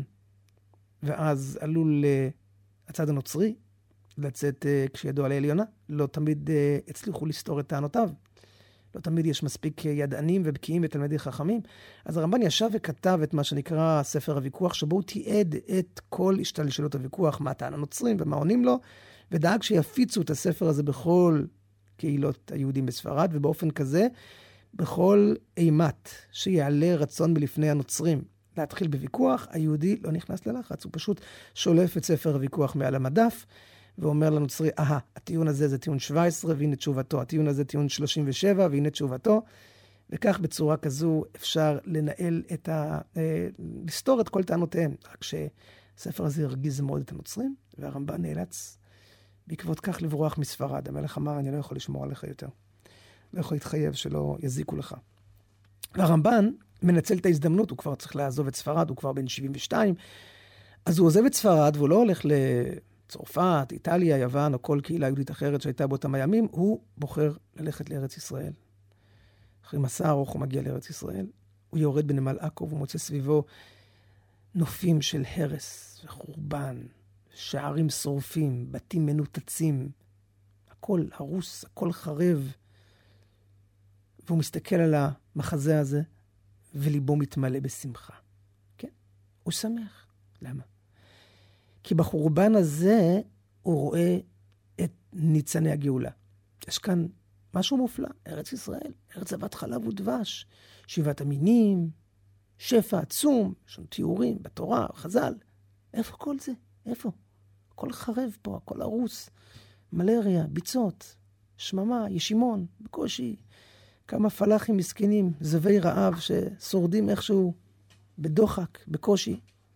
ואז עלול הצד הנוצרי לצאת כשידו על העליונה. לא תמיד הצליחו לסתור את טענותיו. לא תמיד יש מספיק ידענים ובקיאים ותלמידי חכמים. אז הרמב"ן ישב וכתב את מה שנקרא ספר הוויכוח, שבו הוא תיעד את כל השתלשלות הוויכוח, מה טען הנוצרים ומה עונים לו, ודאג שיפיצו את הספר הזה בכל קהילות היהודים בספרד, ובאופן כזה, בכל אימת שיעלה רצון מלפני הנוצרים להתחיל בוויכוח, היהודי לא נכנס ללחץ. הוא פשוט שולף את ספר הוויכוח מעל המדף, ואומר לנוצרי, אהה, הטיעון הזה זה טיעון שבע עשרה, והנה תשובתו. הטיעון הזה טיעון שלושים ושבע, והנה תשובתו. וכך בצורה כזו אפשר לנהל את ה... לסתור את כל טענותיהם. רק שהספר הזה הרגיז מאוד את הנוצרים, והרמב"ן נאלץ בעקבות כך לברוח מספרד. המלך אמר, אני לא יכול לשמור עליך יותר. לא יכול להתחייב שלא יזיקו לך. והרמב"ן מנצל את ההזדמנות, הוא כבר צריך לעזוב את ספרד, הוא כבר בן שבעים ושתיים, אז הוא עוזב את ספרד, והוא לא הולך לצרפת, איטליה, יוון, או כל קהילה יהודית אחרת שהייתה באותם הימים, הוא בוחר ללכת לארץ ישראל. אחרי מסע ארוך הוא מגיע לארץ ישראל, הוא יורד בנמל עכו, והוא מוצא סביבו נופים של הרס וחורבן, שערים שורפים, בתים מנותצים, הכל הרוס, הכל חרב, והוא מסתכל על המחזה הזה, וליבו מתמלא בשמחה. כן? הוא שמח. למה? כי בחורבן הזה הוא רואה את ניצני הגאולה. יש כאן משהו מופלא. ארץ ישראל, ארץ זבת חלב ודבש, שבעת המינים, שפע עצום, יש לנו תיאורים בתורה, חז"ל. איפה כל זה? איפה? הכל חרב פה, הכל הרוס. מלריה, ביצות, שממה, ישימון, בקושי. כמה פלחים מסכנים, זבי רעב ששורדים איכשהו בדוחק, בקושי.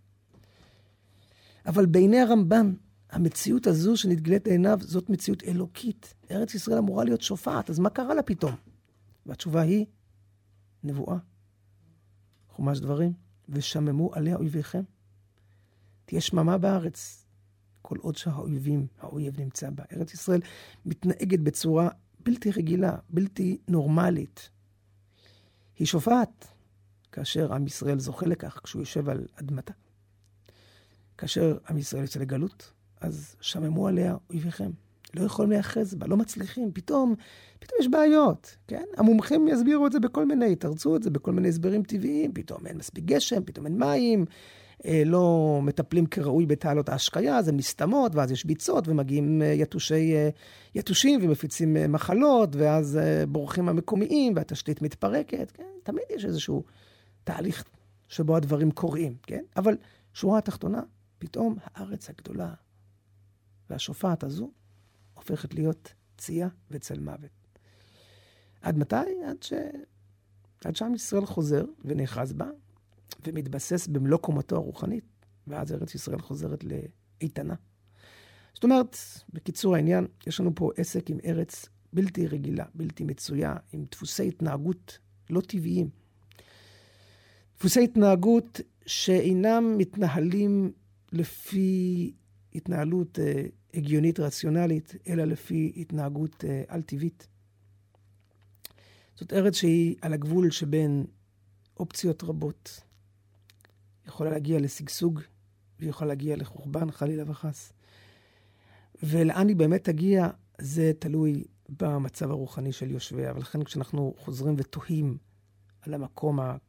אבל בעיני הרמב"ן, המציאות הזו שנתגלית לעיניו, זאת מציאות אלוקית. ארץ ישראל אמורה להיות שופעת, אז מה קרה לה פתאום? והתשובה היא, נבואה. חומש דברים, ושממו עליה אויביכם. תהיה שממה בארץ, כל עוד שהאויבים, האויב נמצא בה. ארץ ישראל מתנהגת בצורה בלתי רגילה, בלתי נורמלית. היא שופעת, כאשר עם ישראל זוכה לכך, כשהוא יושב על אדמתה. כאשר עם ישראל יוצא לגלות, אז שממו עליה אויביכם. לא יכולים להיאחז בה, לא מצליחים. פתאום, פתאום יש בעיות, כן? המומחים יסבירו את זה בכל מיני, יתרצו את זה בכל מיני הסברים טבעיים. פתאום אין מספיק גשם, פתאום אין מים, לא מטפלים כראוי בתעלות ההשקיה, אז הן מסתמות, ואז יש ביצות, ומגיעים יתושי, יתושים, ומפיצים מחלות, ואז בורחים המקומיים, והתשתית מתפרקת, כן? תמיד יש איזשהו תהליך שבו הדברים קורים, כן? אבל שורה התחתונה, פתאום הארץ הגדולה והשופעת הזו הופכת להיות צייה וצל מוות. עד מתי? עד ש... עד שעם ישראל חוזר ונאחז בה, ומתבסס במלוא קומתו הרוחנית, ואז ארץ ישראל חוזרת לאיתנה. זאת אומרת, בקיצור העניין, יש לנו פה עסק עם ארץ בלתי רגילה, בלתי מצויה, עם דפוסי התנהגות לא טבעיים. דפוסי התנהגות שאינם מתנהלים לפי התנהלות אה, הגיונית רציונלית, אלא לפי התנהגות אה, על-טבעית. זאת ארץ שהיא על הגבול שבין אופציות רבות. יכולה להגיע לסגסוג, ויכולה להגיע לחורבן, חלילה וחס. ולאן היא באמת תגיע, זה תלוי במצב הרוחני של יושביה. ולכן כשאנחנו חוזרים ותוהים על המקום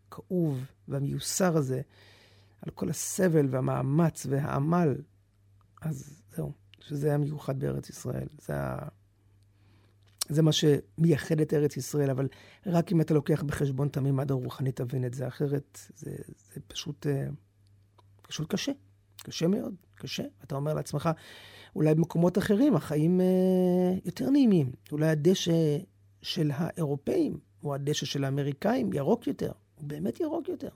הכאוב והמיוסר הזה, על כל הסבל והמאמץ והעמל, אז זהו, שזה היה מיוחד בארץ ישראל. זה, ה... זה מה שמייחד את ארץ ישראל, אבל רק אם אתה לוקח בחשבון את הממד הרוחני, תבין את זה. אחרת זה, זה פשוט, פשוט קשה. קשה מאוד, קשה. אתה אומר לעצמך, אולי במקומות אחרים החיים יותר נעימים. אולי הדשא של האירופאים, או הדשא של האמריקאים, ירוק יותר. הוא באמת ירוק יותר.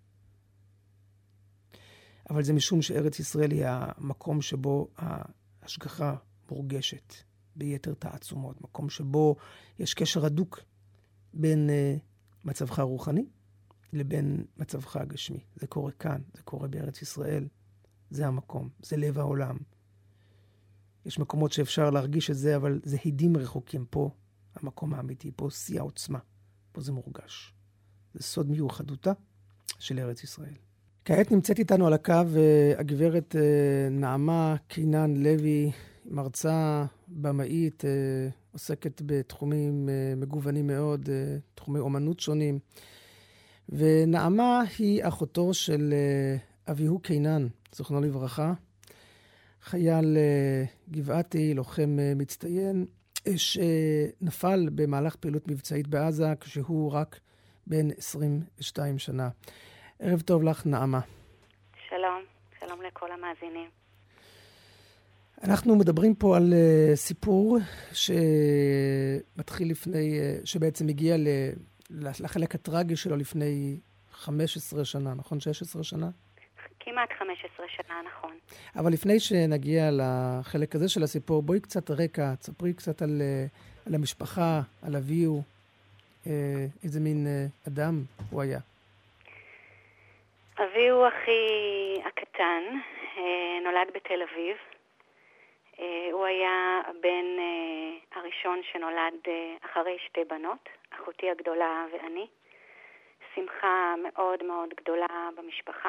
אבל זה משום שארץ ישראל היא המקום שבו ההשגחה מורגשת ביתר תעצומות. מקום שבו יש קשר הדוק בין uh, מצבך הרוחני לבין מצבך הגשמי. זה קורה כאן, זה קורה בארץ ישראל. זה המקום, זה לב העולם. יש מקומות שאפשר להרגיש את זה, אבל זה הידים רחוקים. פה המקום האמיתי, פה שיא העוצמה. פה זה מורגש. זה סוד מיוחדותה של ארץ ישראל. כעת נמצאת איתנו על הקו הגברת נעמה קינן לוי, מרצה, במאית, עוסקת בתחומים מגוונים מאוד, תחומי אומנות שונים. ונעמה היא אחותו של אביהו קינן, זכרונו לברכה, חייל גבעתי, לוחם מצטיין, שנפל במהלך פעילות מבצעית בעזה כשהוא רק בן עשרים ושתיים שנה. ערב טוב לך, נעמה. שלום, שלום לכל המאזינים. אנחנו מדברים פה על uh, סיפור שמתחיל לפני, uh, שבעצם הגיע ל, לחלק הטרגי שלו לפני חמש עשרה שנה, נכון? שש עשרה שנה? כמעט חמש עשרה שנה, נכון. אבל לפני שנגיע לחלק הזה של הסיפור, בואי קצת רקע, תספרי קצת על, uh, על המשפחה, על אביהו, uh, איזה מין uh, אדם הוא היה. אביהו אחי הקטן, נולד בתל אביב. הוא היה הבן הראשון שנולד אחרי שתי בנות, אחותי הגדולה ואני. שמחה מאוד מאוד גדולה במשפחה.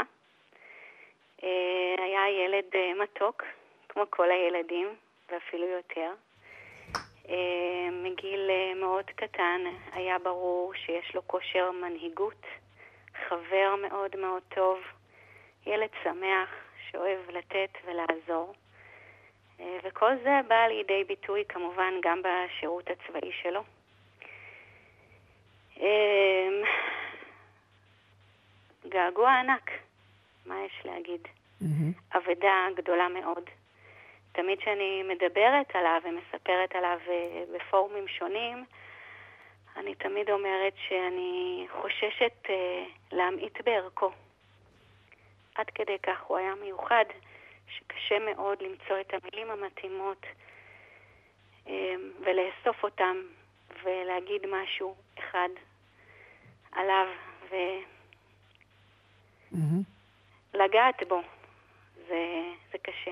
היה ילד מתוק, כמו כל הילדים, ואפילו יותר. מגיל מאוד קטן היה ברור שיש לו כושר מנהיגות, חבר מאוד מאוד טוב, ילד שמח שאוהב לתת ולעזור. וכל זה בא לידי ביטוי כמובן גם בשירות הצבאי שלו. געגוע ענק, מה יש להגיד? Mm-hmm. עבודה גדולה מאוד. תמיד שאני מדברת עליו ומספרת עליו בפורומים שונים, אני תמיד אומרת שאני חוששת uh, להמעיט בערכו. עד כדי כך הוא היה מיוחד, שקשה מאוד למצוא את המילים המתאימות um, ולאסוף אותם ולהגיד משהו אחד עליו ולגעת mm-hmm. בו. זה, זה קשה.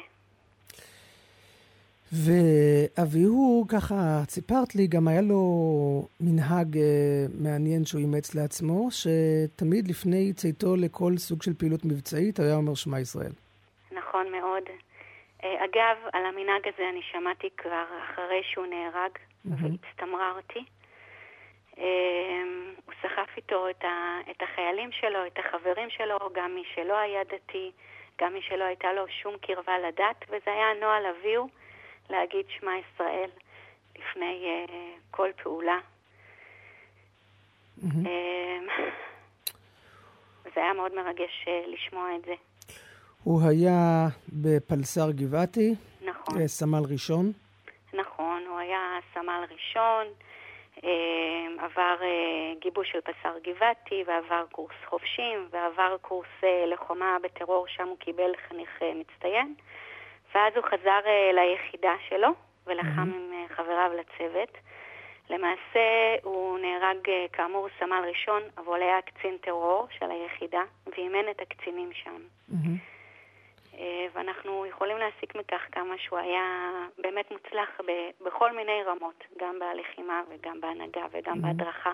ואביהו, ככה סיפרת לי, גם היה לו מנהג אה, מעניין שהוא אימץ לעצמו, שתמיד לפני צאתו לכל סוג של פעילות מבצעית, היה אומר שמע ישראל. נכון מאוד. אה, אגב, על המנהג הזה אני שמעתי כבר אחרי שהוא נהרג, mm-hmm. והצטמררתי. אה, הוא סחף איתו את, ה, את החיילים שלו, את החברים שלו, גם מי שלא היה דתי, גם מי שלא הייתה לו שום קרבה לדת, וזה היה נוהל אביהו, להגיד שמע ישראל לפני uh, כל פעולה. Mm-hmm. Uh, זה היה מאוד מרגש uh, לשמוע את זה. הוא היה בפלסר גבעתי? נכון. Uh, סמל ראשון? נכון, הוא היה סמל ראשון, uh, עבר uh, גיבוש של פלסר גבעתי, ועבר קורס חובשים, ועבר קורס uh, לחומה בטרור, שם הוא קיבל חניך uh, מצטיין. ואז הוא חזר uh, ליחידה שלו, ולחם mm-hmm. עם uh, חבריו לצוות. למעשה הוא נהרג uh, כאמור סמל ראשון, אבל היה קצין טרור של היחידה, ואימן את הקצינים שם. Mm-hmm. Uh, ואנחנו יכולים להסיק מכך כמה שהוא היה באמת מוצלח ב- בכל מיני רמות, גם בלחימה וגם בהנהגה וגם mm-hmm. בהדרכה.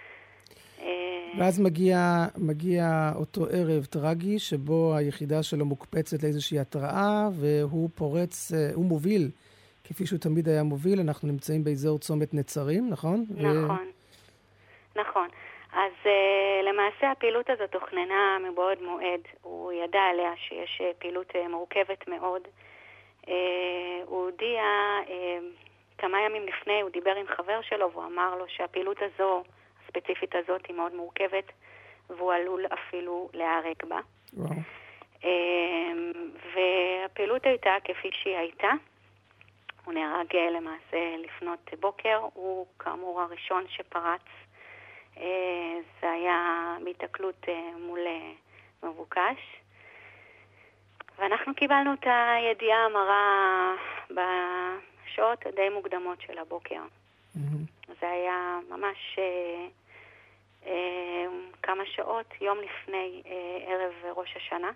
ואז מגיע, מגיע אותו ערב טרגי, שבו היחידה שלו מוקפצת לאיזושהי התראה, והוא פורץ, הוא מוביל, כפי שהוא תמיד היה מוביל. אנחנו נמצאים באזור צומת נצרים, נכון? נכון, ו... נכון. אז uh, למעשה הפעילות הזאת תוכננה מבעוד מועד. הוא ידע עליה שיש פעילות uh, מורכבת מאוד. Uh, הוא הודיע, uh, כמה ימים לפני הוא דיבר עם חבר שלו והוא אמר לו שהפעילות הזו, הספציפית הזאת, היא מאוד מורכבת והוא עלול אפילו להיהרג בה. וואו. Uh, והפעילות הייתה כפי שהיא הייתה. הוא נהרג למעשה לפנות בוקר. הוא כאמור הראשון שפרץ. זה היה בהתקלות מול מבוקש. ואנחנו קיבלנו את הידיעה המרה בשעות די מוקדמות של הבוקר. Mm-hmm. זה היה ממש אה, אה, כמה שעות, יום לפני אה, ערב ראש השנה.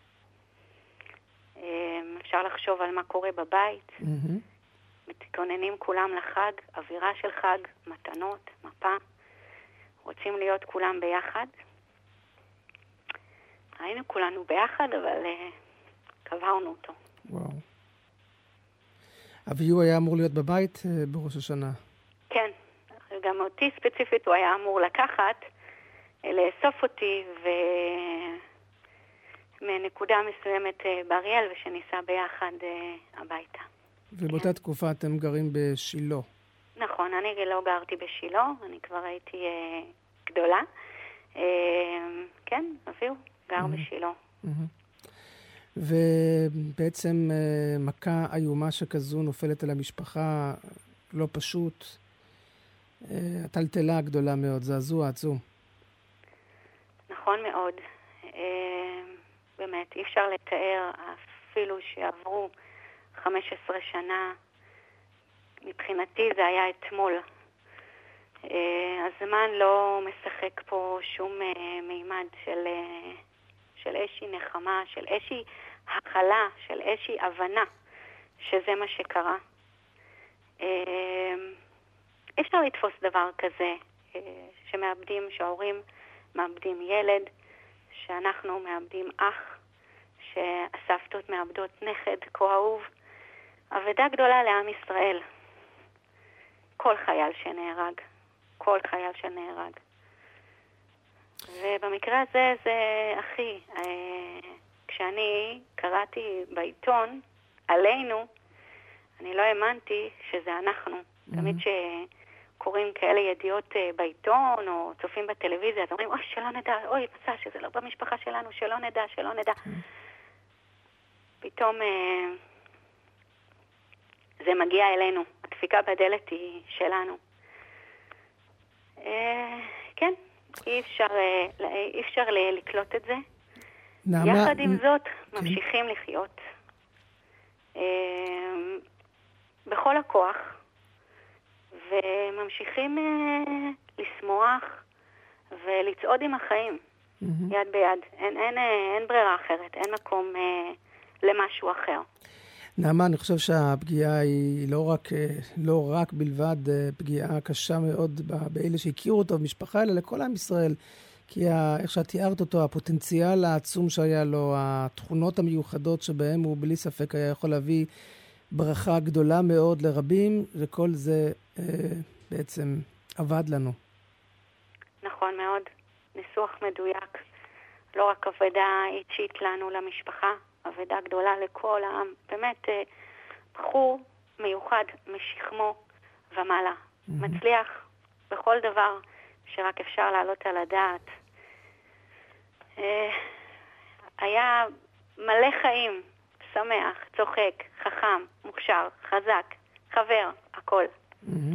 אה, אפשר לחשוב על מה קורה בבית. Mm-hmm. מתכוננים כולם לחג, אווירה של חג, מתנות, מפה. רוצים להיות כולם ביחד. היינו כולנו ביחד, אבל uh, קברנו אותו. וואו. אביהו היה אמור להיות בבית uh, בראש השנה. כן. גם אותי ספציפית הוא היה אמור לקחת, uh, לאסוף אותי, ומנקודה מסוימת uh, באריאל, ושניסע ביחד uh, הביתה. ובאותה כן. תקופה אתם גרים בשילה. נכון, אני לא גרתי בשילה, אני כבר הייתי אה, גדולה. אה, כן, אביהו, גר mm-hmm. בשילה. Mm-hmm. ובעצם אה, מכה איומה שכזו נופלת על המשפחה, לא פשוט, אה, הטלטלה גדולה מאוד, זעזוע עצום. נכון מאוד. אה, באמת, אי אפשר לתאר אפילו שעברו חמש עשרה שנה, מבחינתי זה היה אתמול. הזמן לא משחק פה שום מימד של, של איזושהי נחמה, של איזושהי הכלה, של איזושהי הבנה שזה מה שקרה. אי אפשר לתפוס דבר כזה, שמאבדים, שההורים מאבדים ילד, שאנחנו מאבדים אח, שהסבתות מאבדות נכד כה אהוב. אבדה גדולה לעם ישראל. כל חייל שנהרג. כל חייל שנהרג. ובמקרה הזה זה אחי. כשאני קראתי בעיתון עלינו, אני לא האמנתי שזה אנחנו. Mm-hmm. תמיד שקוראים כאלה ידיעות בעיתון או צופים בטלוויזיה, אז אומרים, אוי, שלא נדע, אוי, מצא שזה לא במשפחה שלנו, שלא נדע, שלא נדע. Mm-hmm. פתאום זה מגיע אלינו. הדפיקה בדלת היא שלנו. כן, אי אפשר, אי אפשר לקלוט את זה. נעמה... יחד עם זאת, כן. ממשיכים לחיות. בכל הכוח. וממשיכים לשמוח ולצעוד עם החיים. Mm-hmm. יד ביד. אין, אין, אין ברירה אחרת. אין מקום למשהו אחר. נעמה, אני חושב שהפגיעה היא לא רק, לא רק בלבד פגיעה קשה מאוד באלה שהכירו אותו במשפחה, אלא לכל עם ישראל. כי איך שאת תיארת אותו, הפוטנציאל העצום שהיה לו, התכונות המיוחדות שבהם הוא בלי ספק היה יכול להביא ברכה גדולה מאוד לרבים, וכל זה אה, בעצם עבד לנו. נכון מאוד. ניסוח מדויק. לא רק עבודה אישית לנו למשפחה, עבודה גדולה לכל העם. באמת, בחור מיוחד משכמו ומעלה. Mm-hmm. מצליח בכל דבר שרק אפשר לעלות על הדעת. היה מלא חיים, שמח, צוחק, חכם, מוכשר, חזק, חבר, הכל. Mm-hmm.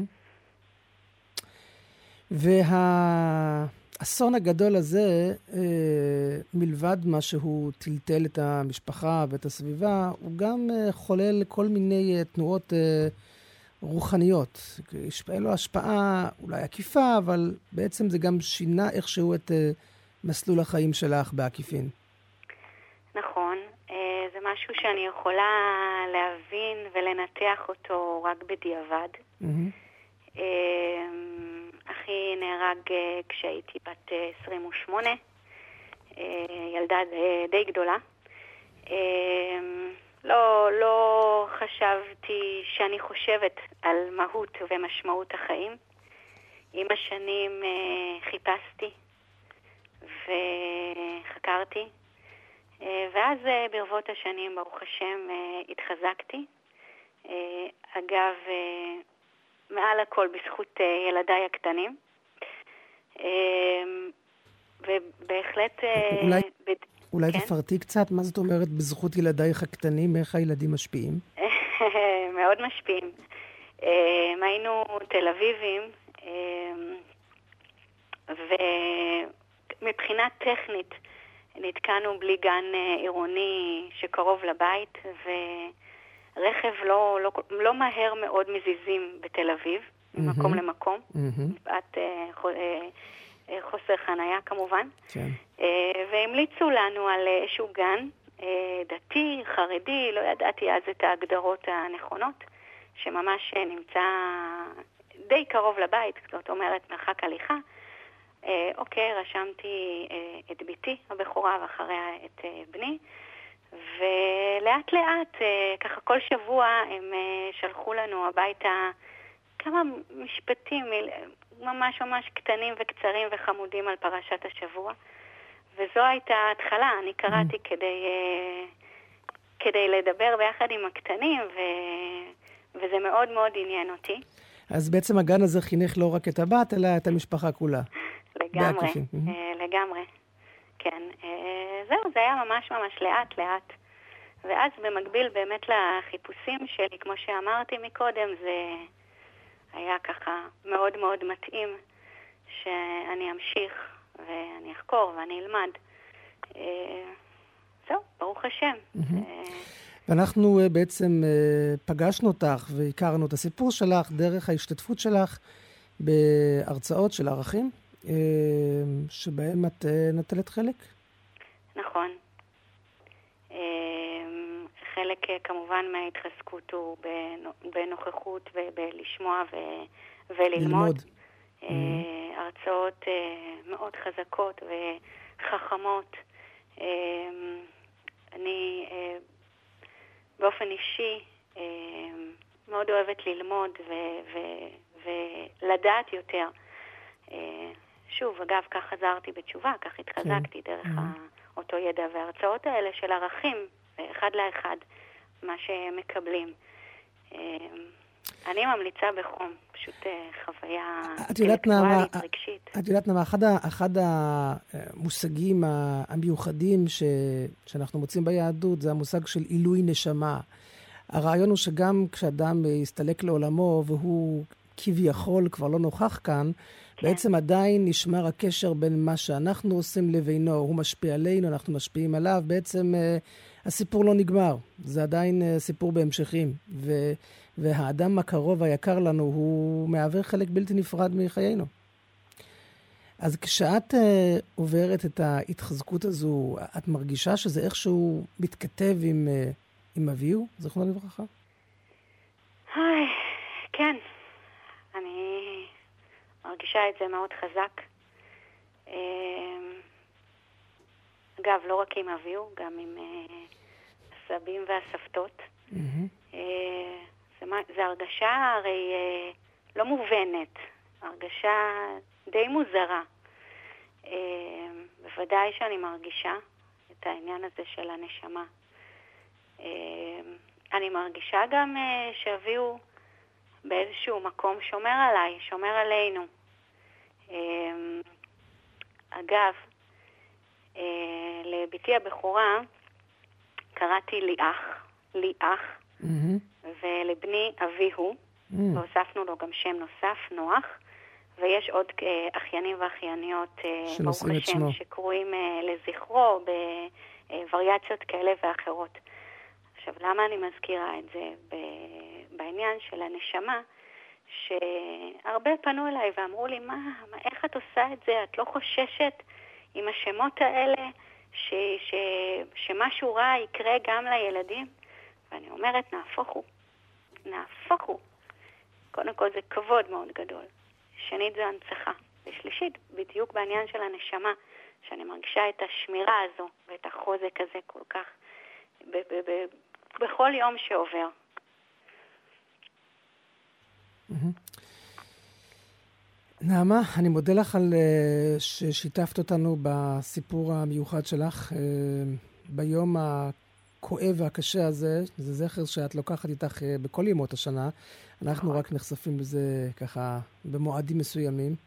והאסון הגדול הזה, מלבד מה שהוא טלטל את המשפחה ואת הסביבה, הוא גם חולל כל מיני תנועות רוחניות. יש לו השפעה אולי עקיפה, אבל בעצם זה גם שינה איכשהו את מסלול החיים שלך בעקיפין. נכון. זה משהו שאני יכולה להבין ולנתח אותו רק בדיעבד. Mm-hmm. אחי נהרג כשהייתי בת עשרים ושמונה, ילדה די גדולה. לא, לא חשבתי שאני חושבת על מהות ומשמעות החיים. עם השנים חיפשתי וחקרתי, ואז ברבות השנים, ברוך השם, התחזקתי. אגב, מעל הכל בזכות ילדיי הקטנים. ובהחלט... אולי, ב... אולי כן? תפרטי קצת, מה זאת אומרת בזכות ילדייך הקטנים? איך הילדים משפיעים? מאוד משפיעים. היינו תל אביבים, ומבחינה טכנית נתקענו בלי גן עירוני שקרוב לבית, ורכב לא, לא, לא מהר מאוד מזיזים בתל אביב, ממקום mm-hmm. למקום, מפאת mm-hmm. חוסר חנייה כמובן. כן. והמליצו לנו על איזשהו גן דתי, חרדי, לא ידעתי אז את ההגדרות הנכונות, שממש נמצא די קרוב לבית, זאת אומרת מרחק הליכה. אוקיי, רשמתי את ביתי הבכורה ואחריה את בני, ולאט לאט, ככה כל שבוע הם שלחו לנו הביתה כמה משפטים ממש ממש קטנים וקצרים וחמודים על פרשת השבוע, וזו הייתה ההתחלה. אני קראתי כדי, כדי לדבר ביחד עם הקטנים, ו... וזה מאוד מאוד עניין אותי. אז בעצם הגן הזה חינך לא רק את הבת, אלא את המשפחה כולה. לגמרי, לגמרי. כן, זהו, זה היה ממש ממש לאט לאט. ואז במקביל באמת לחיפושים שלי, כמו שאמרתי מקודם, זה היה ככה מאוד מאוד מתאים שאני אמשיך ואני אחקור ואני אלמד. זהו, ברוך השם. ואנחנו בעצם פגשנו אותך והכרנו את הסיפור שלך דרך ההשתתפות שלך בהרצאות של ערכים שבהם את נטלת חלק. נכון. חלק כמובן מההתחזקות הוא בנוכחות ובלשמוע וללמוד. הרצאות מאוד חזקות וחכמות. אני באופן אישי מאוד אוהבת ללמוד ולדעת יותר. שוב, אגב, כך חזרתי בתשובה, כך התחזקתי דרך אותו ידע, וההרצאות האלה של ערכים, אחד לאחד, מה שהם מקבלים. אני ממליצה בחום, פשוט חוויה אינטלקטואלית, רגשית. את יודעת, נעמה, אחד, אחד המושגים המיוחדים ש, שאנחנו מוצאים ביהדות, זה המושג של עילוי נשמה. הרעיון הוא שגם כשאדם יסתלק לעולמו, והוא כביכול כבר לא נוכח כאן, כן. בעצם עדיין נשמר הקשר בין מה שאנחנו עושים לבינו, הוא משפיע עלינו, אנחנו משפיעים עליו, בעצם הסיפור לא נגמר, זה עדיין סיפור בהמשכים, ו, והאדם הקרוב היקר לנו הוא מעבר חלק בלתי נפרד מחיינו. אז כשאת uh, עוברת את ההתחזקות הזו, את מרגישה שזה איכשהו מתכתב עם, uh, עם אביהו, זכרונו לברכה? היי, כן. אני מרגישה את זה מאוד חזק. אגב, לא רק עם אביהו, גם עם הסבים והסבתות. Mm-hmm. זה, זה הרגשה הרי לא מובנת, הרגשה די מוזרה. בוודאי שאני מרגישה את העניין הזה של הנשמה. אני מרגישה גם שאביהו באיזשהו מקום שומר עליי, שומר עלינו. אגב, לביתי הבכורה קראתי לי אח, לי אח, mm-hmm. ולבני אביהו, mm-hmm. והוספנו לו גם שם נוסף, נוח, ויש עוד אחיינים ואחייניות, ברוך השם, שקרויים לזכרו בווריאציות כאלה ואחרות. עכשיו, למה אני מזכירה את זה? בעניין של הנשמה, שהרבה פנו אליי ואמרו לי, מה, מה, איך את עושה את זה? את לא חוששת עם השמות האלה ש, ש, שמשהו רע יקרה גם לילדים? ואני אומרת, נהפוך הוא. נהפוך הוא. קודם כל זה כבוד מאוד גדול. שנית זה הנצחה. ושלישית, בדיוק בעניין של הנשמה, שאני מרגישה את השמירה הזו ואת החוזק הזה כל כך ב- ב- ב- בכל יום שעובר. נעמה, אני מודה לך על uh, ששיתפת אותנו בסיפור המיוחד שלך. Uh, ביום הכואב והקשה הזה, זה זכר שאת לוקחת איתך uh, בכל ימות השנה. אנחנו רק נחשפים לזה ככה במועדים מסוימים.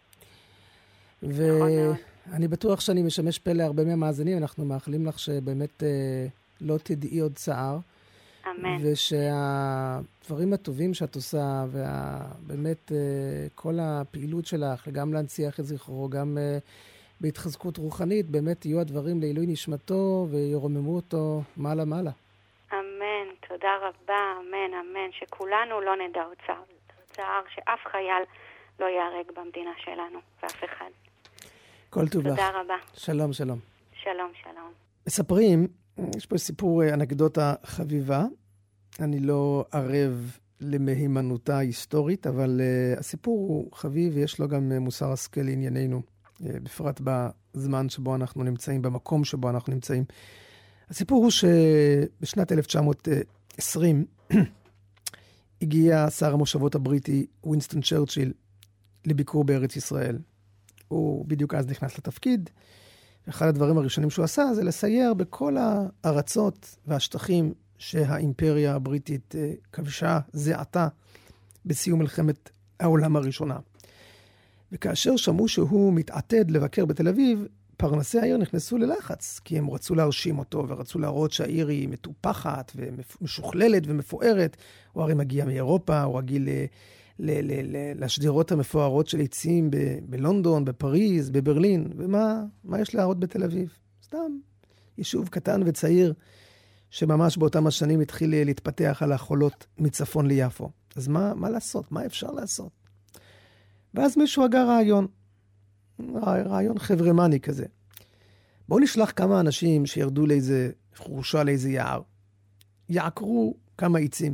ואני בטוח שאני משמש פה להרבה מהמאזינים. אנחנו מאחלים לך שבאמת uh, לא תדעי עוד צער. אמן. ושהדברים הטובים שאת עושה, ובאמת כל הפעילות שלך, גם להנציח את זכרו, גם בהתחזקות רוחנית, באמת יהיו הדברים לעילוי נשמתו וירוממו אותו מעלה מעלה. אמן, תודה רבה, אמן, אמן, שכולנו לא נדע עוד צער. צער שאף חייל לא ייהרג במדינה שלנו, ואף אחד. כל טוב לך. תודה רבה. שלום, שלום. שלום, שלום. מספרים, יש פה סיפור אנקדוטה חביבה, אני לא ערב למהימנותה ההיסטורית, אבל uh, הסיפור הוא חביב ויש לו גם מוסר השכל לענייננו, uh, בפרט בזמן שבו אנחנו נמצאים, במקום שבו אנחנו נמצאים. הסיפור הוא שבשנת אלף תשע מאות עשרים הגיע שר המושבות הבריטי ווינסטון צ'רצ'יל לביקור בארץ ישראל. הוא בדיוק אז נכנס לתפקיד, אחד הדברים הראשונים שהוא עשה זה לסייר בכל הארצות והשטחים שהאימפריה הבריטית כבשה זה עתה בסיום מלחמת העולם הראשונה. וכאשר שמעו שהוא מתעתד לבקר בתל אביב, פרנסי העיר נכנסו ללחץ, כי הם רצו להרשים אותו ורצו להראות שהעיר היא מטופחת ומשוכללת ומפוארת. הוא הרי מגיע מאירופה, הוא רגיל ל- ל- ל- לשדרות המפוארות של עצים ב- בלונדון, בפריז, בברלין, ומה מה יש להראות בתל אביב? סתם יישוב קטן וצעיר, שממש באותם השנים התחיל להתפתח על החולות מצפון ליפו. אז מה, מה לעשות? מה אפשר לעשות? ואז מישהו הגה רעיון, רעיון חברמני כזה. בואו נשלח כמה אנשים שירדו לאיזה חורשה, לאיזה יער, יעקרו כמה עצים,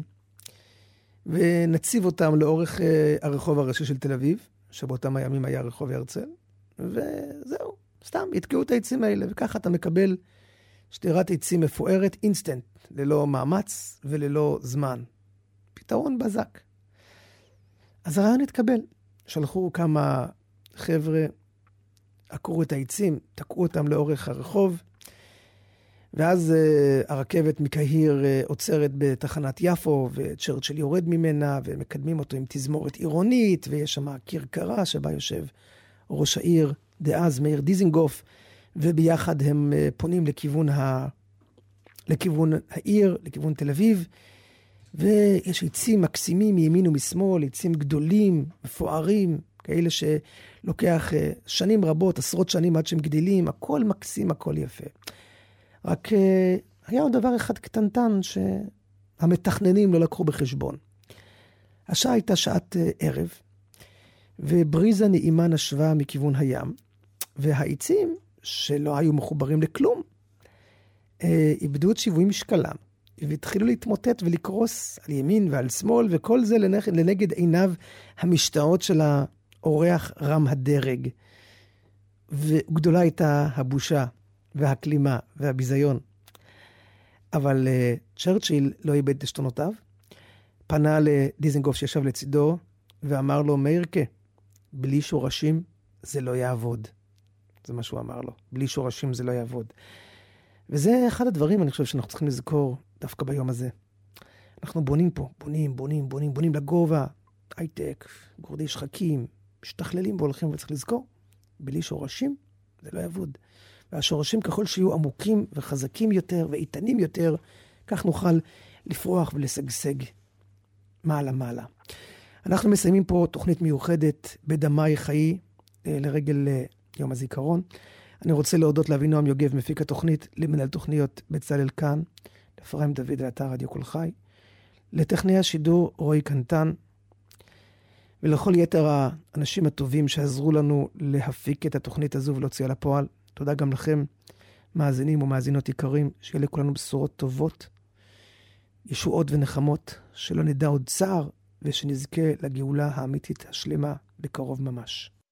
ונציב אותם לאורך הרחוב הראשי של תל אביב, שבאותם הימים היה רחוב הרצל, וזהו, סתם, יתקעו את העצים האלה, וככה אתה מקבל שתירת עצים מפוארת, אינסטנט, ללא מאמץ וללא זמן. פתרון בזק. אז הרעיון התקבל. שלחו כמה חבר'ה, עקרו את העצים, תקעו אותם לאורך הרחוב, ואז uh, הרכבת מקהיר uh, עוצרת בתחנת יפו, וצ'רצ'יל יורד ממנה, ומקדמים אותו עם תזמורת עירונית, ויש שם כרכרה שבה יושב ראש העיר דאז, מאיר דיזינגוף, וביחד הם uh, פונים לכיוון, ה... לכיוון העיר, לכיוון תל אביב, ויש עצים מקסימים מימין ומשמאל, עצים גדולים, מפוארים, כאלה שלוקח uh, שנים רבות, עשרות שנים עד שהם גדילים, הכל מקסים, הכל יפה. רק uh, היה עוד דבר אחד קטנטן שהמתכננים לא לקחו בחשבון. השעה הייתה שעת uh, ערב, ובריזה נעימה נשבה מכיוון הים, והעצים שלא היו מחוברים לכלום, uh, איבדו את שיווי משקלם, והתחילו להתמוטט ולקרוס על ימין ועל שמאל, וכל זה לנגד, לנגד עיניו המשתאות של האורח רם הדרג. וגדולה הייתה הבושה והכלימה והביזיון. אבל uh, צ'רצ'יל לא איבד את שתונותיו, פנה לדיזינגוף שישב לצידו, ואמר לו, מאירקה, בלי שורשים זה לא יעבוד. זה מה שהוא אמר לו, בלי שורשים זה לא יעבוד. וזה אחד הדברים, אני חושב שאנחנו צריכים לזכור דווקא ביום הזה. אנחנו בונים פה, בונים, בונים, בונים, בונים לגובה, הייטק, גורדי שחקים, משתכללים והולכים, וצריך לזכור, בלי שורשים זה לא יעבוד. והשורשים ככל שיהיו עמוקים וחזקים יותר ואיתנים יותר, כך נוכל לפרוח ולסגסג מעלה מעלה. אנחנו מסיימים פה תוכנית מיוחדת בדמי חיי לרגל יום הזיכרון. אני רוצה להודות לאבינועם יוגב, מפיק התוכנית, למנהל תוכניות בצלאל כאן, לפריים דוד לאתר רדיו כל חי, לטכנאי השידור רועי קנטן, ולכל יתר האנשים הטובים שעזרו לנו להפיק את התוכנית הזו ולהוציא על הפועל. תודה גם לכם, מאזינים ומאזינות יקרים, שיהיה לכולנו בשורות טובות, ישועות ונחמות, שלא נדע עוד צער, ושנזכה לגאולה האמיתית השלמה בקרוב ממש.